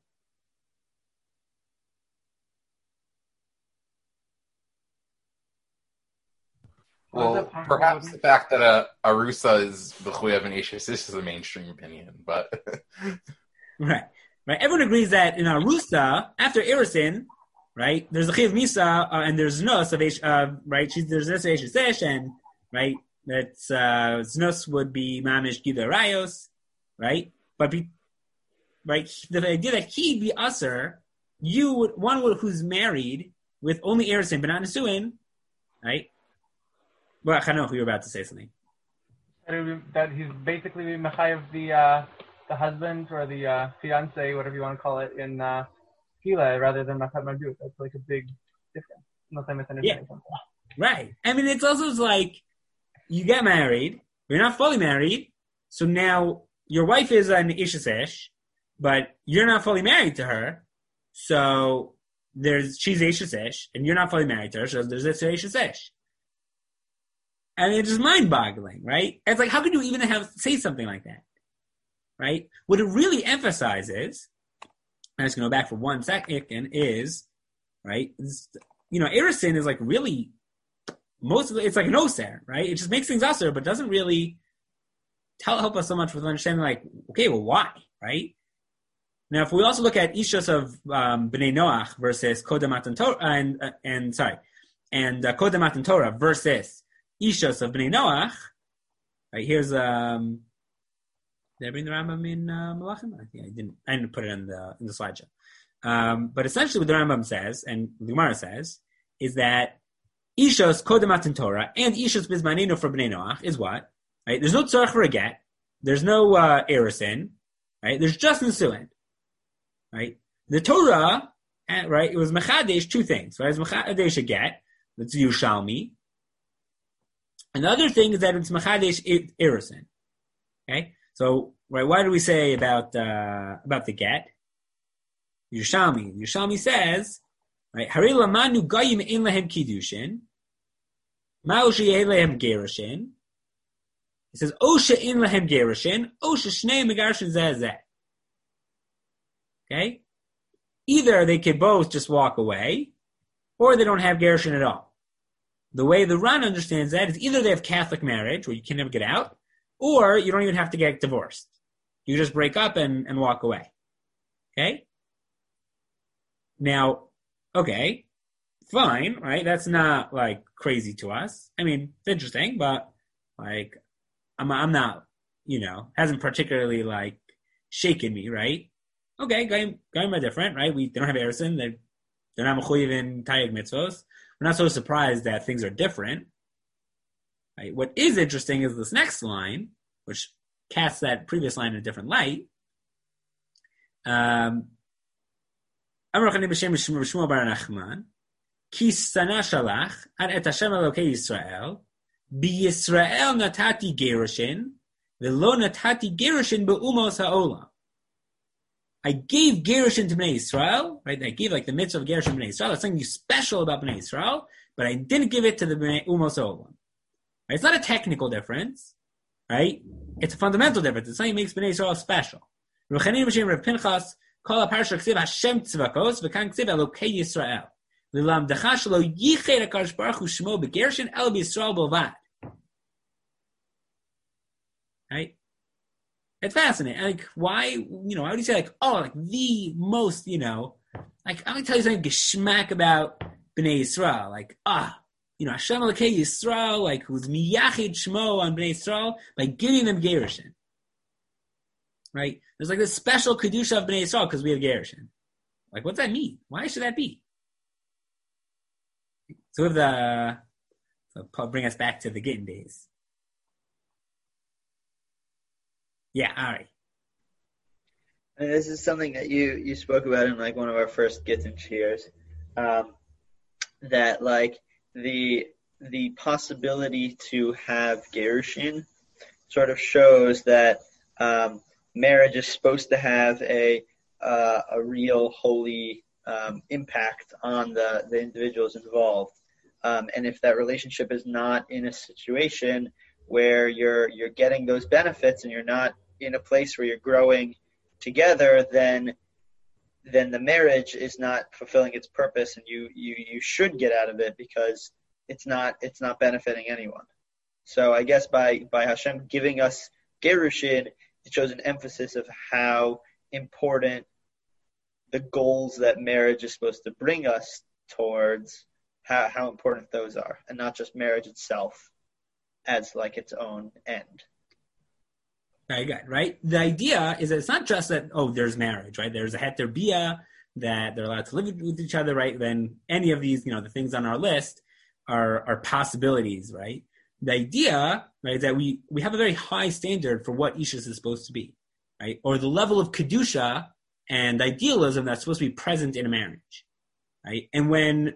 Well, perhaps the fact that a Arusa is B'chuyav and Eshes is a mainstream opinion, but right, right. Everyone agrees that in Arusa, after Erisin, right, there's a Chiv Misa uh, and there's Znos of Esh, uh, right. She's, there's this Eshes and right that's uh, Znos would be Mamish Gida Rayos, right. But be, right, the idea that he be Aser, you would one would, who's married with only Erisin but not Nesuin, right. Well, Chanoch, you were about to say something. That he's basically mechayev the uh, the husband or the uh, fiance, whatever you want to call it, in uh, Gila rather than Machat Mardut. That's like a big difference. Unless I misunderstand Yeah. something. Right. I mean, it's also like you get married, you're not fully married, so now your wife is an Ishasesh, but you're not fully married to her, so there's she's Ishasesh, and you're not fully married to her, so there's this Ishasesh. And it's just mind-boggling, right? It's like, how could you even have say something like that, right? What it really emphasizes, I'm just going to go back for one second, is, right, is, you know, Erisin is like really, most of it, it's like an Oser, right? It just makes things Oser, but doesn't really tell help us so much with understanding, like, okay, well, why, right? Now, if we also look at Ishos of um, Bnei Noach versus Kodem Matan Torah, and, uh, and, sorry, and uh, Kodem Matan Torah versus Ishos of Bnei Noach, right, here's, um, did I bring the Rambam in uh, Malachim? I think I didn't, I didn't put it in the, in the slideshow. Um, but essentially what the Rambam says, and the Gemara says, is that Ishos Kodem Matan Torah and Ishos Bizmanenu for Bnei Noach is what? Right? There's no tzarech for a get. There's no uh, Erisin. Right? There's just Nesuin. Right? The Torah, right, it was Mechadesh two things. Right? It's Mechadesh a get. That's Yushalmi. And the other thing is that it's Mechadesh Erisin. Okay? So, right, what do we say about uh, about the get? Yerushalmi. Yerushalmi says, right, Hari lamanu goyim ein lehem kiddushin, ma'u sheyeh lehem gerushin. It says, Osha in lehem gerushin, Osha shnei megarshin zeh zeh. Okay? Either they could both just walk away, or they don't have gerushin at all. The way the Ran understands that is either they have Catholic marriage, where you can never get out, or you don't even have to get divorced. You just break up and, and walk away. Okay? Now, okay, fine, right? That's not, like, crazy to us. I mean, it's interesting, but, like, I'm, I'm not, you know, hasn't particularly, like, shaken me, right? Okay, Goyim are different, right? We, they don't have Erison. They're, they're not mechuyev in Tayeg mitzvos. We're not so surprised that things are different. Right? What is interesting is this next line, which casts that previous line in a different light. Um, Amar Chani b'shem Shmuel bar Nachman, Ki sana shalach ad et Hashem Elokei Yisrael, B'Yisrael natati gerushin, v'lo natati gerushin be'umos ha'olam. I gave gerushin to Bnei Yisrael, right? I gave like the mitzvah of gerushin to Bnei Yisrael. That's something special about Bnei Yisrael, but I didn't give it to the Bnei Umos ha'olam. Right? It's not a technical difference, right? It's a fundamental difference. It's something that makes Bnei Yisrael special. Rav Chanina b'shem Rav Pinchas, Kol ha'parsha ksiv Hashem tzvakos, v'kan ksiv Elokei Yisrael. Right? It's fascinating. Like, why, you know, why would you say, like, oh, like, the most, you know, like, I'm going to tell you something geschmack about Bnei Yisrael. Like, ah, you know, Hashem Elokei Yisrael, like, who's miyachid shmo on Bnei Yisrael by giving them gerushin. Right? There's like this special kedusha of Bnei Yisrael because we have gerushin. Like, what's that mean? Why should that be? So we have the, so bring us back to the Gittin days. Yeah, Ari. And this is something that you, you spoke about in like one of our first Gittin cheers, um, that like the the possibility to have gerushin sort of shows that um, marriage is supposed to have a uh, a real holy um, impact on the, the individuals involved. Um, and if that relationship is not in a situation where you're you're getting those benefits and you're not in a place where you're growing together, then then the marriage is not fulfilling its purpose, and you, you, you should get out of it because it's not it's not benefiting anyone. So I guess by, by Hashem giving us gerushin, it shows an emphasis of how important the goals that marriage is supposed to bring us towards, how, how important those are, and not just marriage itself as like its own end. Very good, right? The idea is that it's not just that, oh, there's marriage, right? There's a heter bia, that they're allowed to live with each other, right? Then any of these, you know, the things on our list are, are possibilities, right? The idea, right, is that we, we have a very high standard for what Ishus is supposed to be, right? Or the level of Kedusha and idealism that's supposed to be present in a marriage, right? And when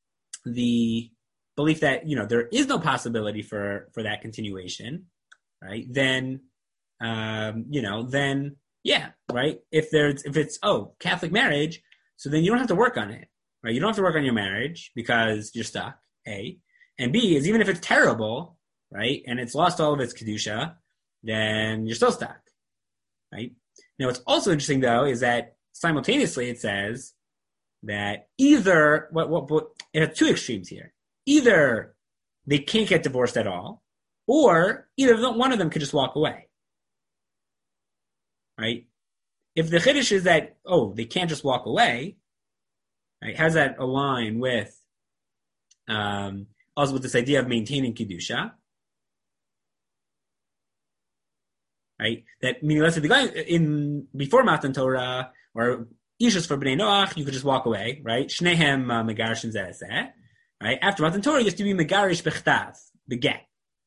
the belief that, you know, there is no possibility for, for that continuation, right, then, um, you know, then, yeah, right? If there's, if it's, oh, Catholic marriage, so then you don't have to work on it, right? You don't have to work on your marriage because you're stuck, A. And B is even if it's terrible, right, and it's lost all of its Kedusha, then you're still stuck, right? Now, what's also interesting, though, is that simultaneously it says that either, what, what, what it has two extremes here. Either they can't get divorced at all, or either one of them could just walk away, right? If the chiddush is that, oh, they can't just walk away, right, how does that align with, um, also with this idea of maintaining Kedusha? Right? That, meaning, let's say the guy in, before Matan Torah, or Ishus for Bnei Noach, you could just walk away, right? Shnehem megarishin zeh, right? After Matan Torah, you have to be megarish bechtav, beget.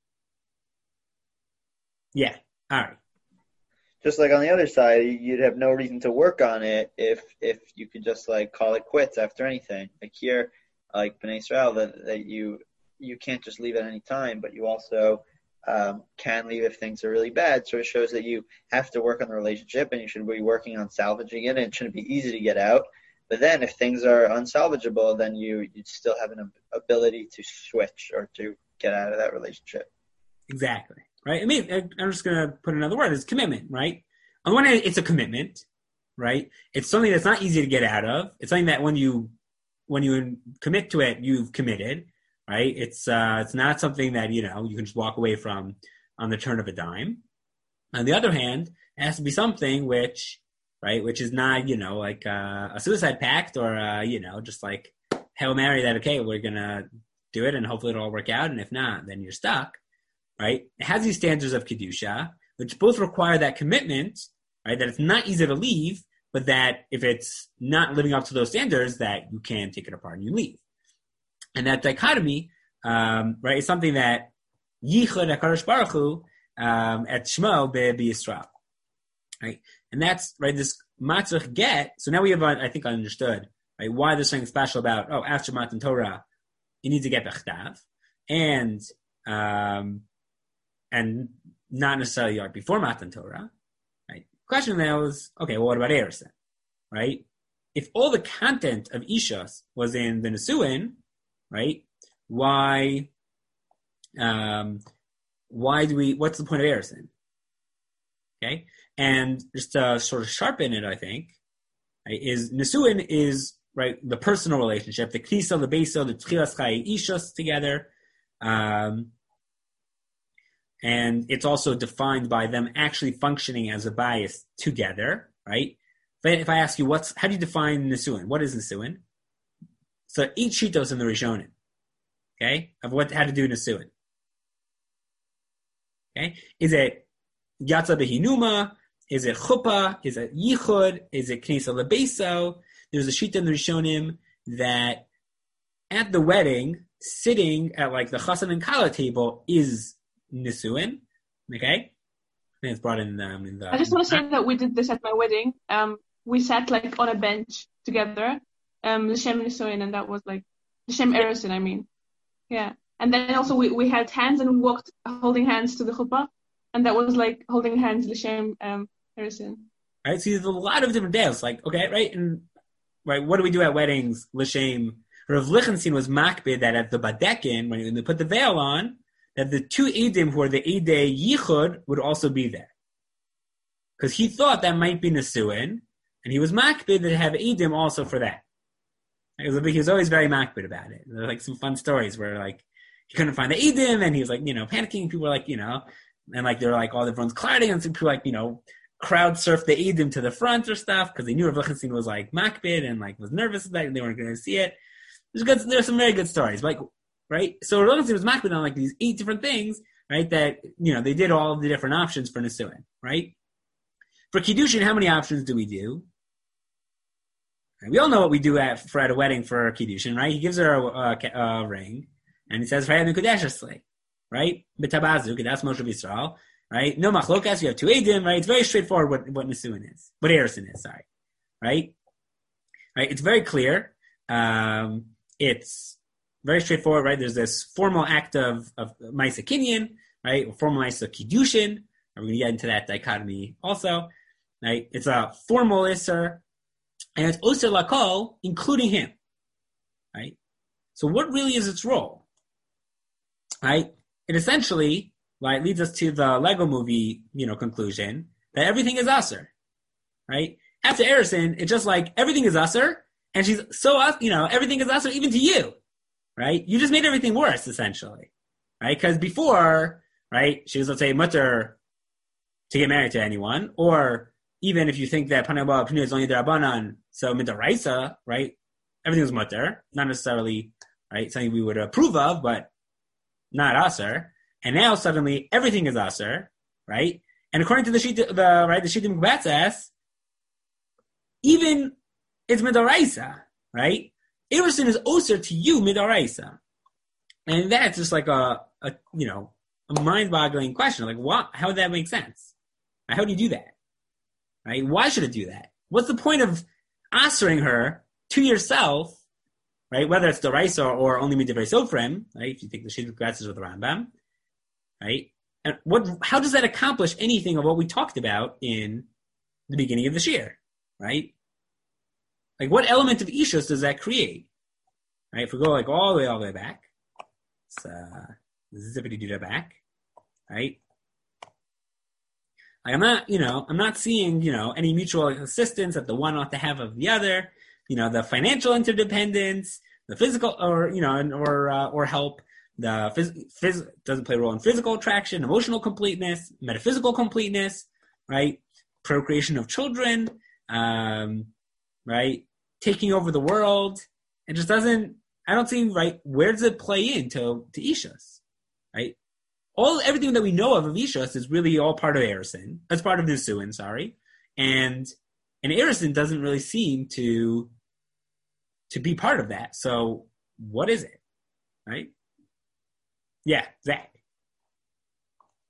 Yeah, all right. Just like on the other side, you'd have no reason to work on it if if you could just like call it quits after anything. Like here, like Bnei Israel, that, that you you can't just leave at any time, but you also um, can leave if things are really bad. So it shows that you have to work on the relationship, and you should be working on salvaging it. And it shouldn't be easy to get out. But then, if things are unsalvageable, then you you still have an ability to switch or to get out of that relationship. Exactly. Right? I mean, I'm just going to put another word. It's commitment, right? On the one hand, it's a commitment, right? It's something that's not easy to get out of. It's something that when you when you commit to it, you've committed, right? It's uh, it's not something that, you know, you can just walk away from on the turn of a dime. On the other hand, it has to be something which, right, which is not, you know, like uh, a suicide pact or, uh, you know, just like Hail Mary that, okay, we're going to do it and hopefully it'll all work out. And if not, then you're stuck. Right? It has these standards of Kedusha, which both require that commitment, right? That it's not easy to leave, but that if it's not living up to those standards, that you can take it apart and you leave. And that dichotomy, um, right, is something that Yichud HaKadosh Baruch Hu um, at Shmo B'Yisrael, right? And that's, right, this matzach get. So now we have, I think, understood right? Why there's something special about, oh, after Matan Torah, you need to get Bechtav, and, um, and not necessarily right before Matan Torah, right? Question now is, okay, well, what about Erusin, right? If all the content of Ishas was in the Nesuin, right, why, um, why do we, what's the point of Erusin? Okay? And just to sort of sharpen it, I think, right, is Nesuin is, right, the personal relationship, the Knisa, the Beso, the Tchilas Chai Ishas together, um, and it's also defined by them actually functioning as a bias together, right? But if I ask you, what's how do you define Nesuin? What is Nesuin? So eight shitos in the Rishonim, okay, of what how to do Nesuin. Okay, is it Yatza Behinuma? Is it Chuppah? Is it Yichud? Is it Knisa Lebeso? There's a shita in the Rishonim that at the wedding, sitting at like the Chassan and Kala table is Nesuin, okay? I think it's brought in, um, in the... I just want to say that we did this at my wedding. Um, we sat like on a bench together, um, L'Shem Nesuin, and that was like, L'Shem Erusin, I mean. Yeah. And then also we, we had hands and we walked holding hands to the chuppah, and that was like holding hands L'Shem um, Erusin. Right, so there's a lot of different days, like, okay, right, and right, what do we do at weddings? L'Shem, Rav Lichtenstein was makbid that at the Badekin, when they put the veil on, that the two Eidim who are the Eidei Yichud would also be there. Because he thought that might be Nesuin, and he was makbid to have Eidim also for that. He was, he was always very makbid about it. There were like some fun stories where like he couldn't find the Eidim, and he was like, you know, panicking. People were like, you know, and like they were like all everyone's clouding, and some people like, you know, crowd surfed the Eidim to the front or stuff because they knew Rav Lichtenstein was like makbid and like was nervous about it, and they weren't going to see it. There's good. There's some very good stories, like. Right? So Rav Lichtenstein was makbid on like these eight different things, right? That, you know, they did all of the different options for Nesuin, right? For Kiddushin, how many options do we do? Right? We all know what we do at, for at a wedding for Kiddushin, right? He gives her a, a, a ring, and he says, right? B'tabazu, that's Moshe B'Yisrael, right? No machlokas, you have two Eidim, right? It's very straightforward what, what Nesuin is, what Erusin is, sorry, right? Right? It's very clear. Um, it's very straightforward, right? There's this formal act of, of Maisa Kinyan, right? Or formal Maisa Kiddushin. We're going to get into that dichotomy also, right? It's a formal Isser, and it's Osir Lakol, including him, right? So what really is its role, right? It essentially, right, leads us to the Lego movie, you know, conclusion that everything is Asr, right? After Erusin, it's just like everything is Asr, and she's so, you know, everything is Asr even to you. Right? You just made everything worse, essentially. Right? Because before, right, she was, let's say, mutter to get married to anyone, or even if you think that Panei Ba'al Pnei is only the Rabbanan, so Midaraisa, right, everything was mutter, not necessarily, right, something we would approve of, but not Aser. And now suddenly everything is Aser, right? And according to the Shita, the, right, the Shittim Kbatzes, even it's Midaraisa, right? Erusin is Oser to you, Midaraisa. And that's just like a, a you know, a mind-boggling question. Like, what? How would that make sense? How do you do that? Right? Why should it do that? What's the point of answering her to yourself, right? Whether it's Doraisa or only Midivrei Sofrim, right? If you take the Shittim Kbatzes with the Rambam, right? And what? How does that accomplish anything of what we talked about in the beginning of the Shir, right? Like, what element of Ishus does that create? Right? If we go like all the way, all the way back, it's uh, zippity doo back, right? Like, I'm not, you know, I'm not seeing, you know, any mutual assistance that the one ought to have of the other. You know, the financial interdependence, the physical, or you know, or uh, or help. The phys- phys- doesn't play a role in physical attraction, emotional completeness, metaphysical completeness, right? Procreation of children. Um, right? Taking over the world. It just doesn't, I don't see, right, where does it play into to Ishus, right? All, everything that we know of of Ishus is really all part of Erusin. That's part of Nesuin, sorry. And, and Erusin doesn't really seem to, to be part of that. So what is it, right? Yeah, Zach.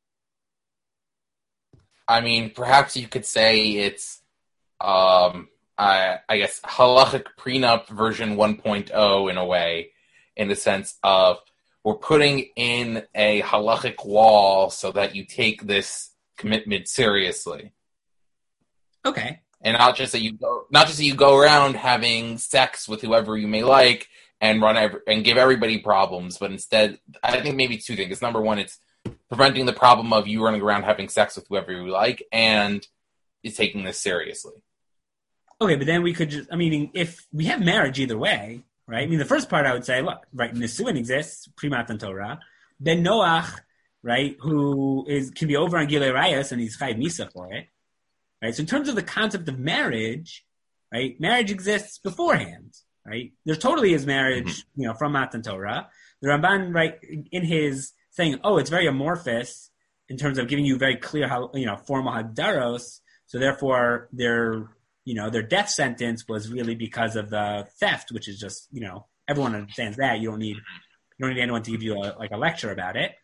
I mean, perhaps you could say it's, um, uh, I guess, halachic prenup version one point oh in a way, in the sense of we're putting in a halachic wall so that you take this commitment seriously. Okay. And not just that you go, not just that you go around having sex with whoever you may like and run every, and give everybody problems, but instead, I think maybe two things. Number one, it's preventing the problem of you running around having sex with whoever you like, and is taking this seriously. Okay, but then we could just, I mean, if we have marriage either way, right? I mean, the first part I would say, look, right, Nisuin exists, pre-Matan Torah. Ben Noach, right, who is can be over on Gilei Rayos, and he's Chayiv Misa for it, right? So in terms of the concept of marriage, right, marriage exists beforehand, right? There totally is marriage, mm-hmm. you know, from Matan Torah. The Ramban, right, in his saying, oh, it's very amorphous in terms of giving you very clear, how you know, formal hagdaros, so therefore they're you know, their death sentence was really because of the theft, which is just, you know, everyone understands that. You don't need, you don't need anyone to give you a, like a lecture about it.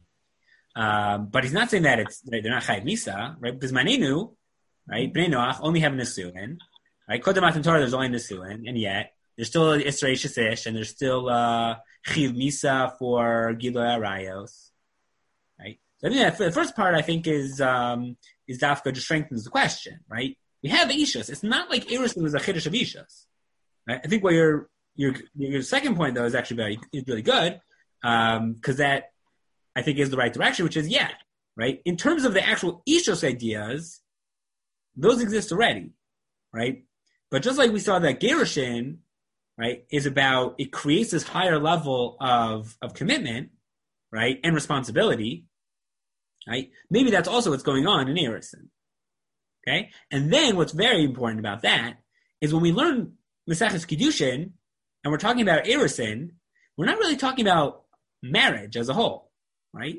Um, but he's not saying that it's, they're not Chayiv Misa, right? Because Manenu, right, Bnei Noach only have Nesuin, right? Kodem Matan Torah, there's only Nesuin, and yet there's still Isrei Shesish, and there's still uh, Chayiv Misa for Gilui Arayos, right? So I think that the first part, I think, is um, is Dafka just strengthens the question, right? We have Ishus. It's not like Erusin was a Chiddush of Ishus. Right? I think what your your your second point though is actually very is really good, because um, that I think is the right direction, which is yeah, right. In terms of the actual Ishus ideas, those exist already, right? But just like we saw that Gerushin, right, is about it creates this higher level of of commitment, right, and responsibility, right? Maybe that's also what's going on in Erusin. Okay, and then what's very important about that is when we learn Maseches Kiddushin and we're talking about Erusin, we're not really talking about marriage as a whole, right?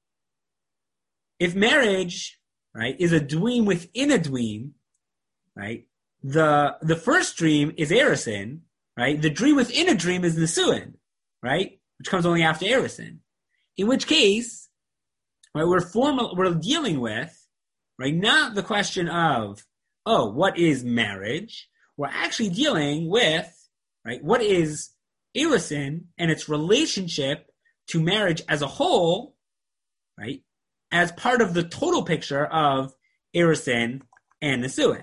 If marriage, right, is a dweem within a dweem, right, the the first dream is Erusin, right? The dream within a dream is Nesuin, right, which comes only after Erusin. In which case, right, we're formal, we're dealing with. Right, not the question of, oh, what is marriage? We're actually dealing with, right, what is Erusin and its relationship to marriage as a whole, right, as part of the total picture of Erusin and Nesuin,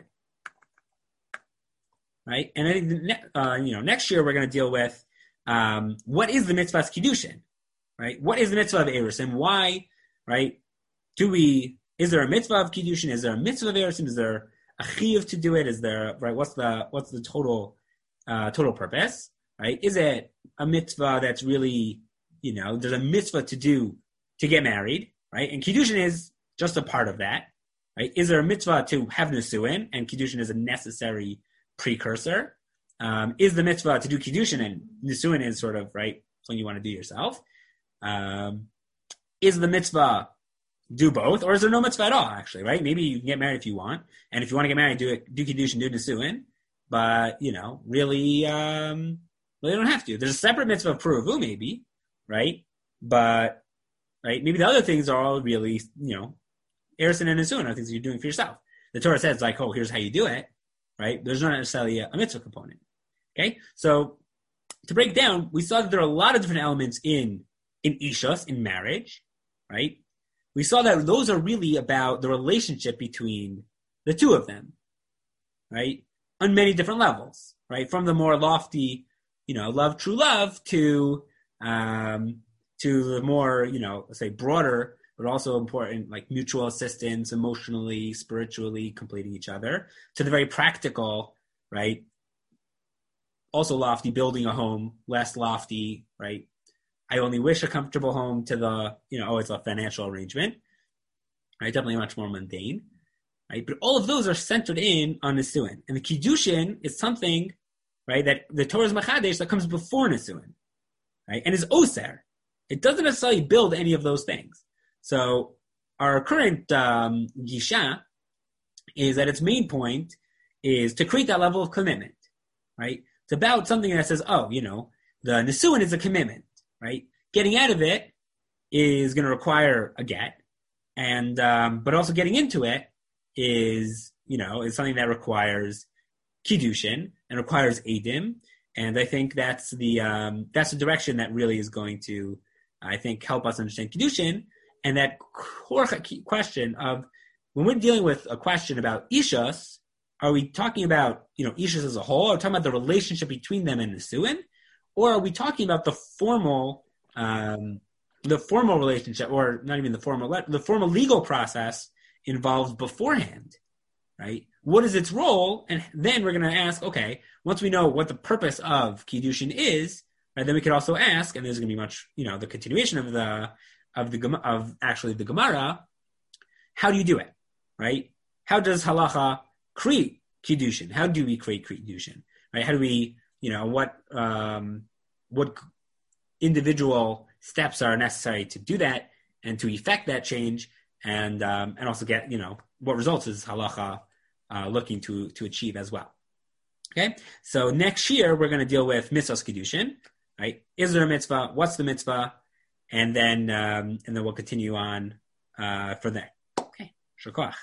right? And I think, uh, you know, next year we're going to deal with um, what is the mitzvah's kiddushin, right? What is the mitzvah of Erusin? Why, right, do we... Is there a mitzvah of kiddushin? Is there a mitzvah of erusin? Is there a chiyuv to do it? Is there right? What's the what's the total uh, total purpose? Right? Is it a mitzvah that's really you know there's a mitzvah to do to get married? Right? And kiddushin is just a part of that. Right? Is there a mitzvah to have nesuin? And kiddushin is a necessary precursor. Um, is the mitzvah to do kiddushin and nesuin is sort of right something you want to do yourself? Um, is the mitzvah do both, or is there no mitzvah at all, actually, right? Maybe you can get married if you want, and if you want to get married, do it, do Kiddush and do Nesuin, but, you know, really, um, really don't have to. There's a separate mitzvah of Puruvu, maybe, right? But, right, maybe the other things are all really, you know, Erusin and Nesuin are things you're doing for yourself. The Torah says, like, oh, here's how you do it, right? There's not necessarily a, a mitzvah component, okay? So, to break down, we saw that there are a lot of different elements in, in Ishus, in marriage, right? We saw that those are really about the relationship between the two of them, right? On many different levels, right? From the more lofty, you know, love, true love, to um, to the more, you know, let's say broader, but also important, like mutual assistance, emotionally, spiritually, completing each other, to the very practical, right? Also lofty, building a home, less lofty, right? I only wish a comfortable home to the, you know, oh, it's a financial arrangement, right? Definitely much more mundane, right? But all of those are centered in on Nesuin. And the Kiddushin is something, right, that the Torah's Machadesh that comes before Nesuin, right? And is Oser. It doesn't necessarily build any of those things. So our current um, Gisha is that its main point is to create that level of commitment, right? It's about something that says, oh, you know, the Nesuin is a commitment. Right, getting out of it is going to require a get, and um, but also getting into it is, you know, is something that requires kiddushin and requires edim, and I think that's the um, that's the direction that really is going to, I think, help us understand kiddushin. And that core question of when we're dealing with a question about ishus, are we talking about, you know, ishus as a whole? Are we talking about the relationship between them and Nisuin? Or are we talking about the formal, um, the formal relationship, or not even the formal, the formal legal process involved beforehand, right? What is its role? And then we're going to ask, okay, once we know what the purpose of kiddushin is, right, then we could also ask, and there's going to be much, you know, the continuation of the of the of actually the Gemara. How do you do it, right? How does halacha create kiddushin? How do we create kiddushin? Right? How do we, you know, what um, what individual steps are necessary to do that and to effect that change, and um, and also get, you know, what results is halacha uh, looking to to achieve as well. Okay, so next year we're going to deal with mitzvahs kiddushin. Right? Is there a mitzvah? What's the mitzvah? And then um, and then we'll continue on uh, from there. Okay, shukach.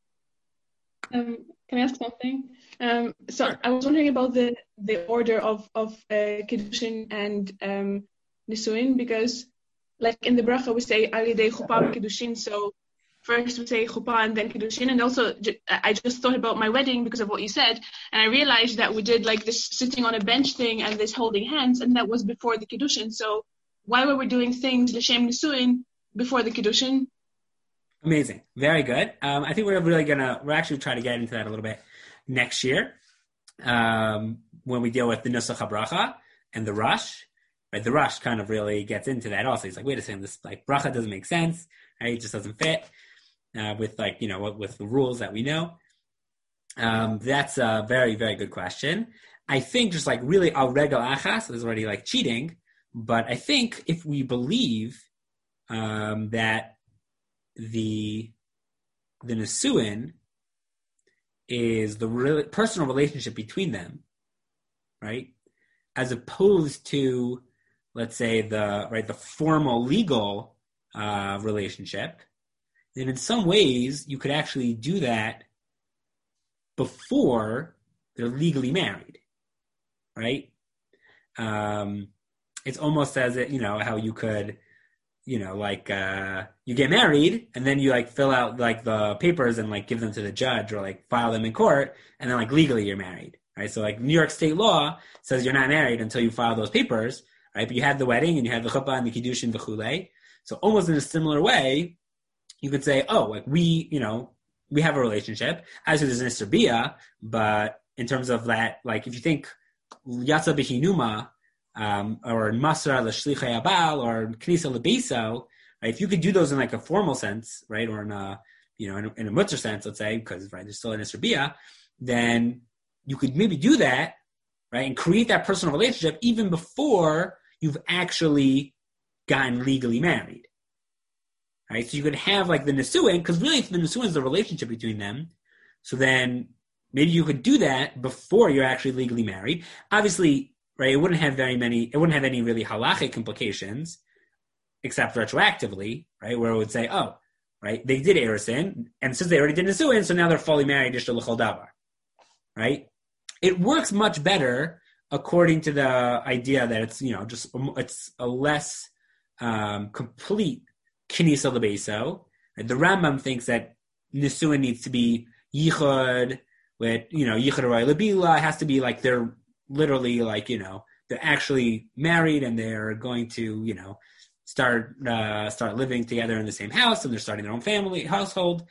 Um, can I ask something? Um, so Sure. I was wondering about the, the order of of uh, kiddushin and um, nisuin, because like in the bracha we say al yedei chuppah kiddushin. So first we say chuppah and then kiddushin. And also I just thought about my wedding because of what you said, and I realized that we did like this sitting on a bench thing and this holding hands, and that was before the kiddushin. So why were we doing things l'shem nisuin before the kiddushin? Amazing. Very good. Um, I think we're really going to, we're actually trying to get into that a little bit next year um, when we deal with the Nusach HaBracha and the Rush. Right? The Rush kind of really gets into that also. He's like, wait a second, this like bracha doesn't make sense. Right? It just doesn't fit uh, with like, you know, with the rules that we know. Um, that's a very, very good question. I think just like really al regel achas is already like cheating, but I think if we believe um, that the the Nisuin is the re- personal relationship between them, right? As opposed to, let's say, the right the formal legal uh, relationship, then in some ways you could actually do that before they're legally married, right? Um, it's almost as it, you know, how you could, you know, like uh, you get married and then you like fill out like the papers and like give them to the judge or like file them in court, and then like legally you're married, right? So like New York state law says you're not married until you file those papers, right? But you had the wedding and you had the chuppah and the kiddushin v'chulei. So almost in a similar way, you could say, oh, like we, you know, we have a relationship. Obviously there's an Isser Bia, but in terms of that, like if you think Yatsa B'Hinuma, um, or Masra L'Shlichei Abal, or Knisa L'Beso, right? If you could do those in like a formal sense, right, or in a, you know, in a, in a Mutzer sense, let's say, because right, there's still an Isser Bia, then you could maybe do that, right, and create that personal relationship even before you've actually gotten legally married. Right, so you could have like the Nisuin, because really the Nisuin is the relationship between them. So then maybe you could do that before you're actually legally married. Obviously, right, it wouldn't have very many, it wouldn't have any really halachic implications, except retroactively, right, where it would say, oh, right, they did Erusin, and since they already did Nisuin, so now they're fully married, Ishta L'chol Davar, right? It works much better according to the idea that it's, you know, just, it's a less um, complete Knisa L'Beso. The Rambam thinks that Nisuin needs to be Yichud, with, you know, Yichud Roy Labila. It has to be like they're literally like, you know, they're actually married and they're going to, you know, start uh, start living together in the same house and they're starting their own family, household.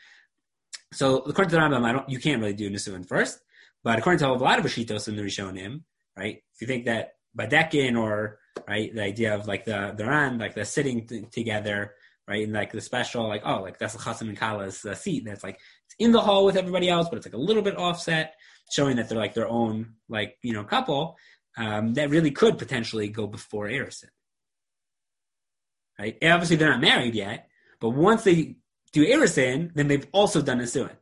So according to the Rambam, I don't, you can't really do Nisuin first. But according to a lot of Rishitos in the Rishonim, right, if you think that Badekin or, right, the idea of like the, the Ran, like the sitting t- together, right, and like the special, like, oh, like that's the Chasam and Kala's uh, seat that's like, it's in the hall with everybody else, but it's like a little bit offset, showing that they're like their own, like, you know, couple, um, that really could potentially go before Erusin. Right? And obviously they're not married yet, but once they do Erusin, then they've also done Nisuin.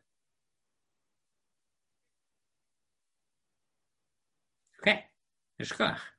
Okay. Yeshkach.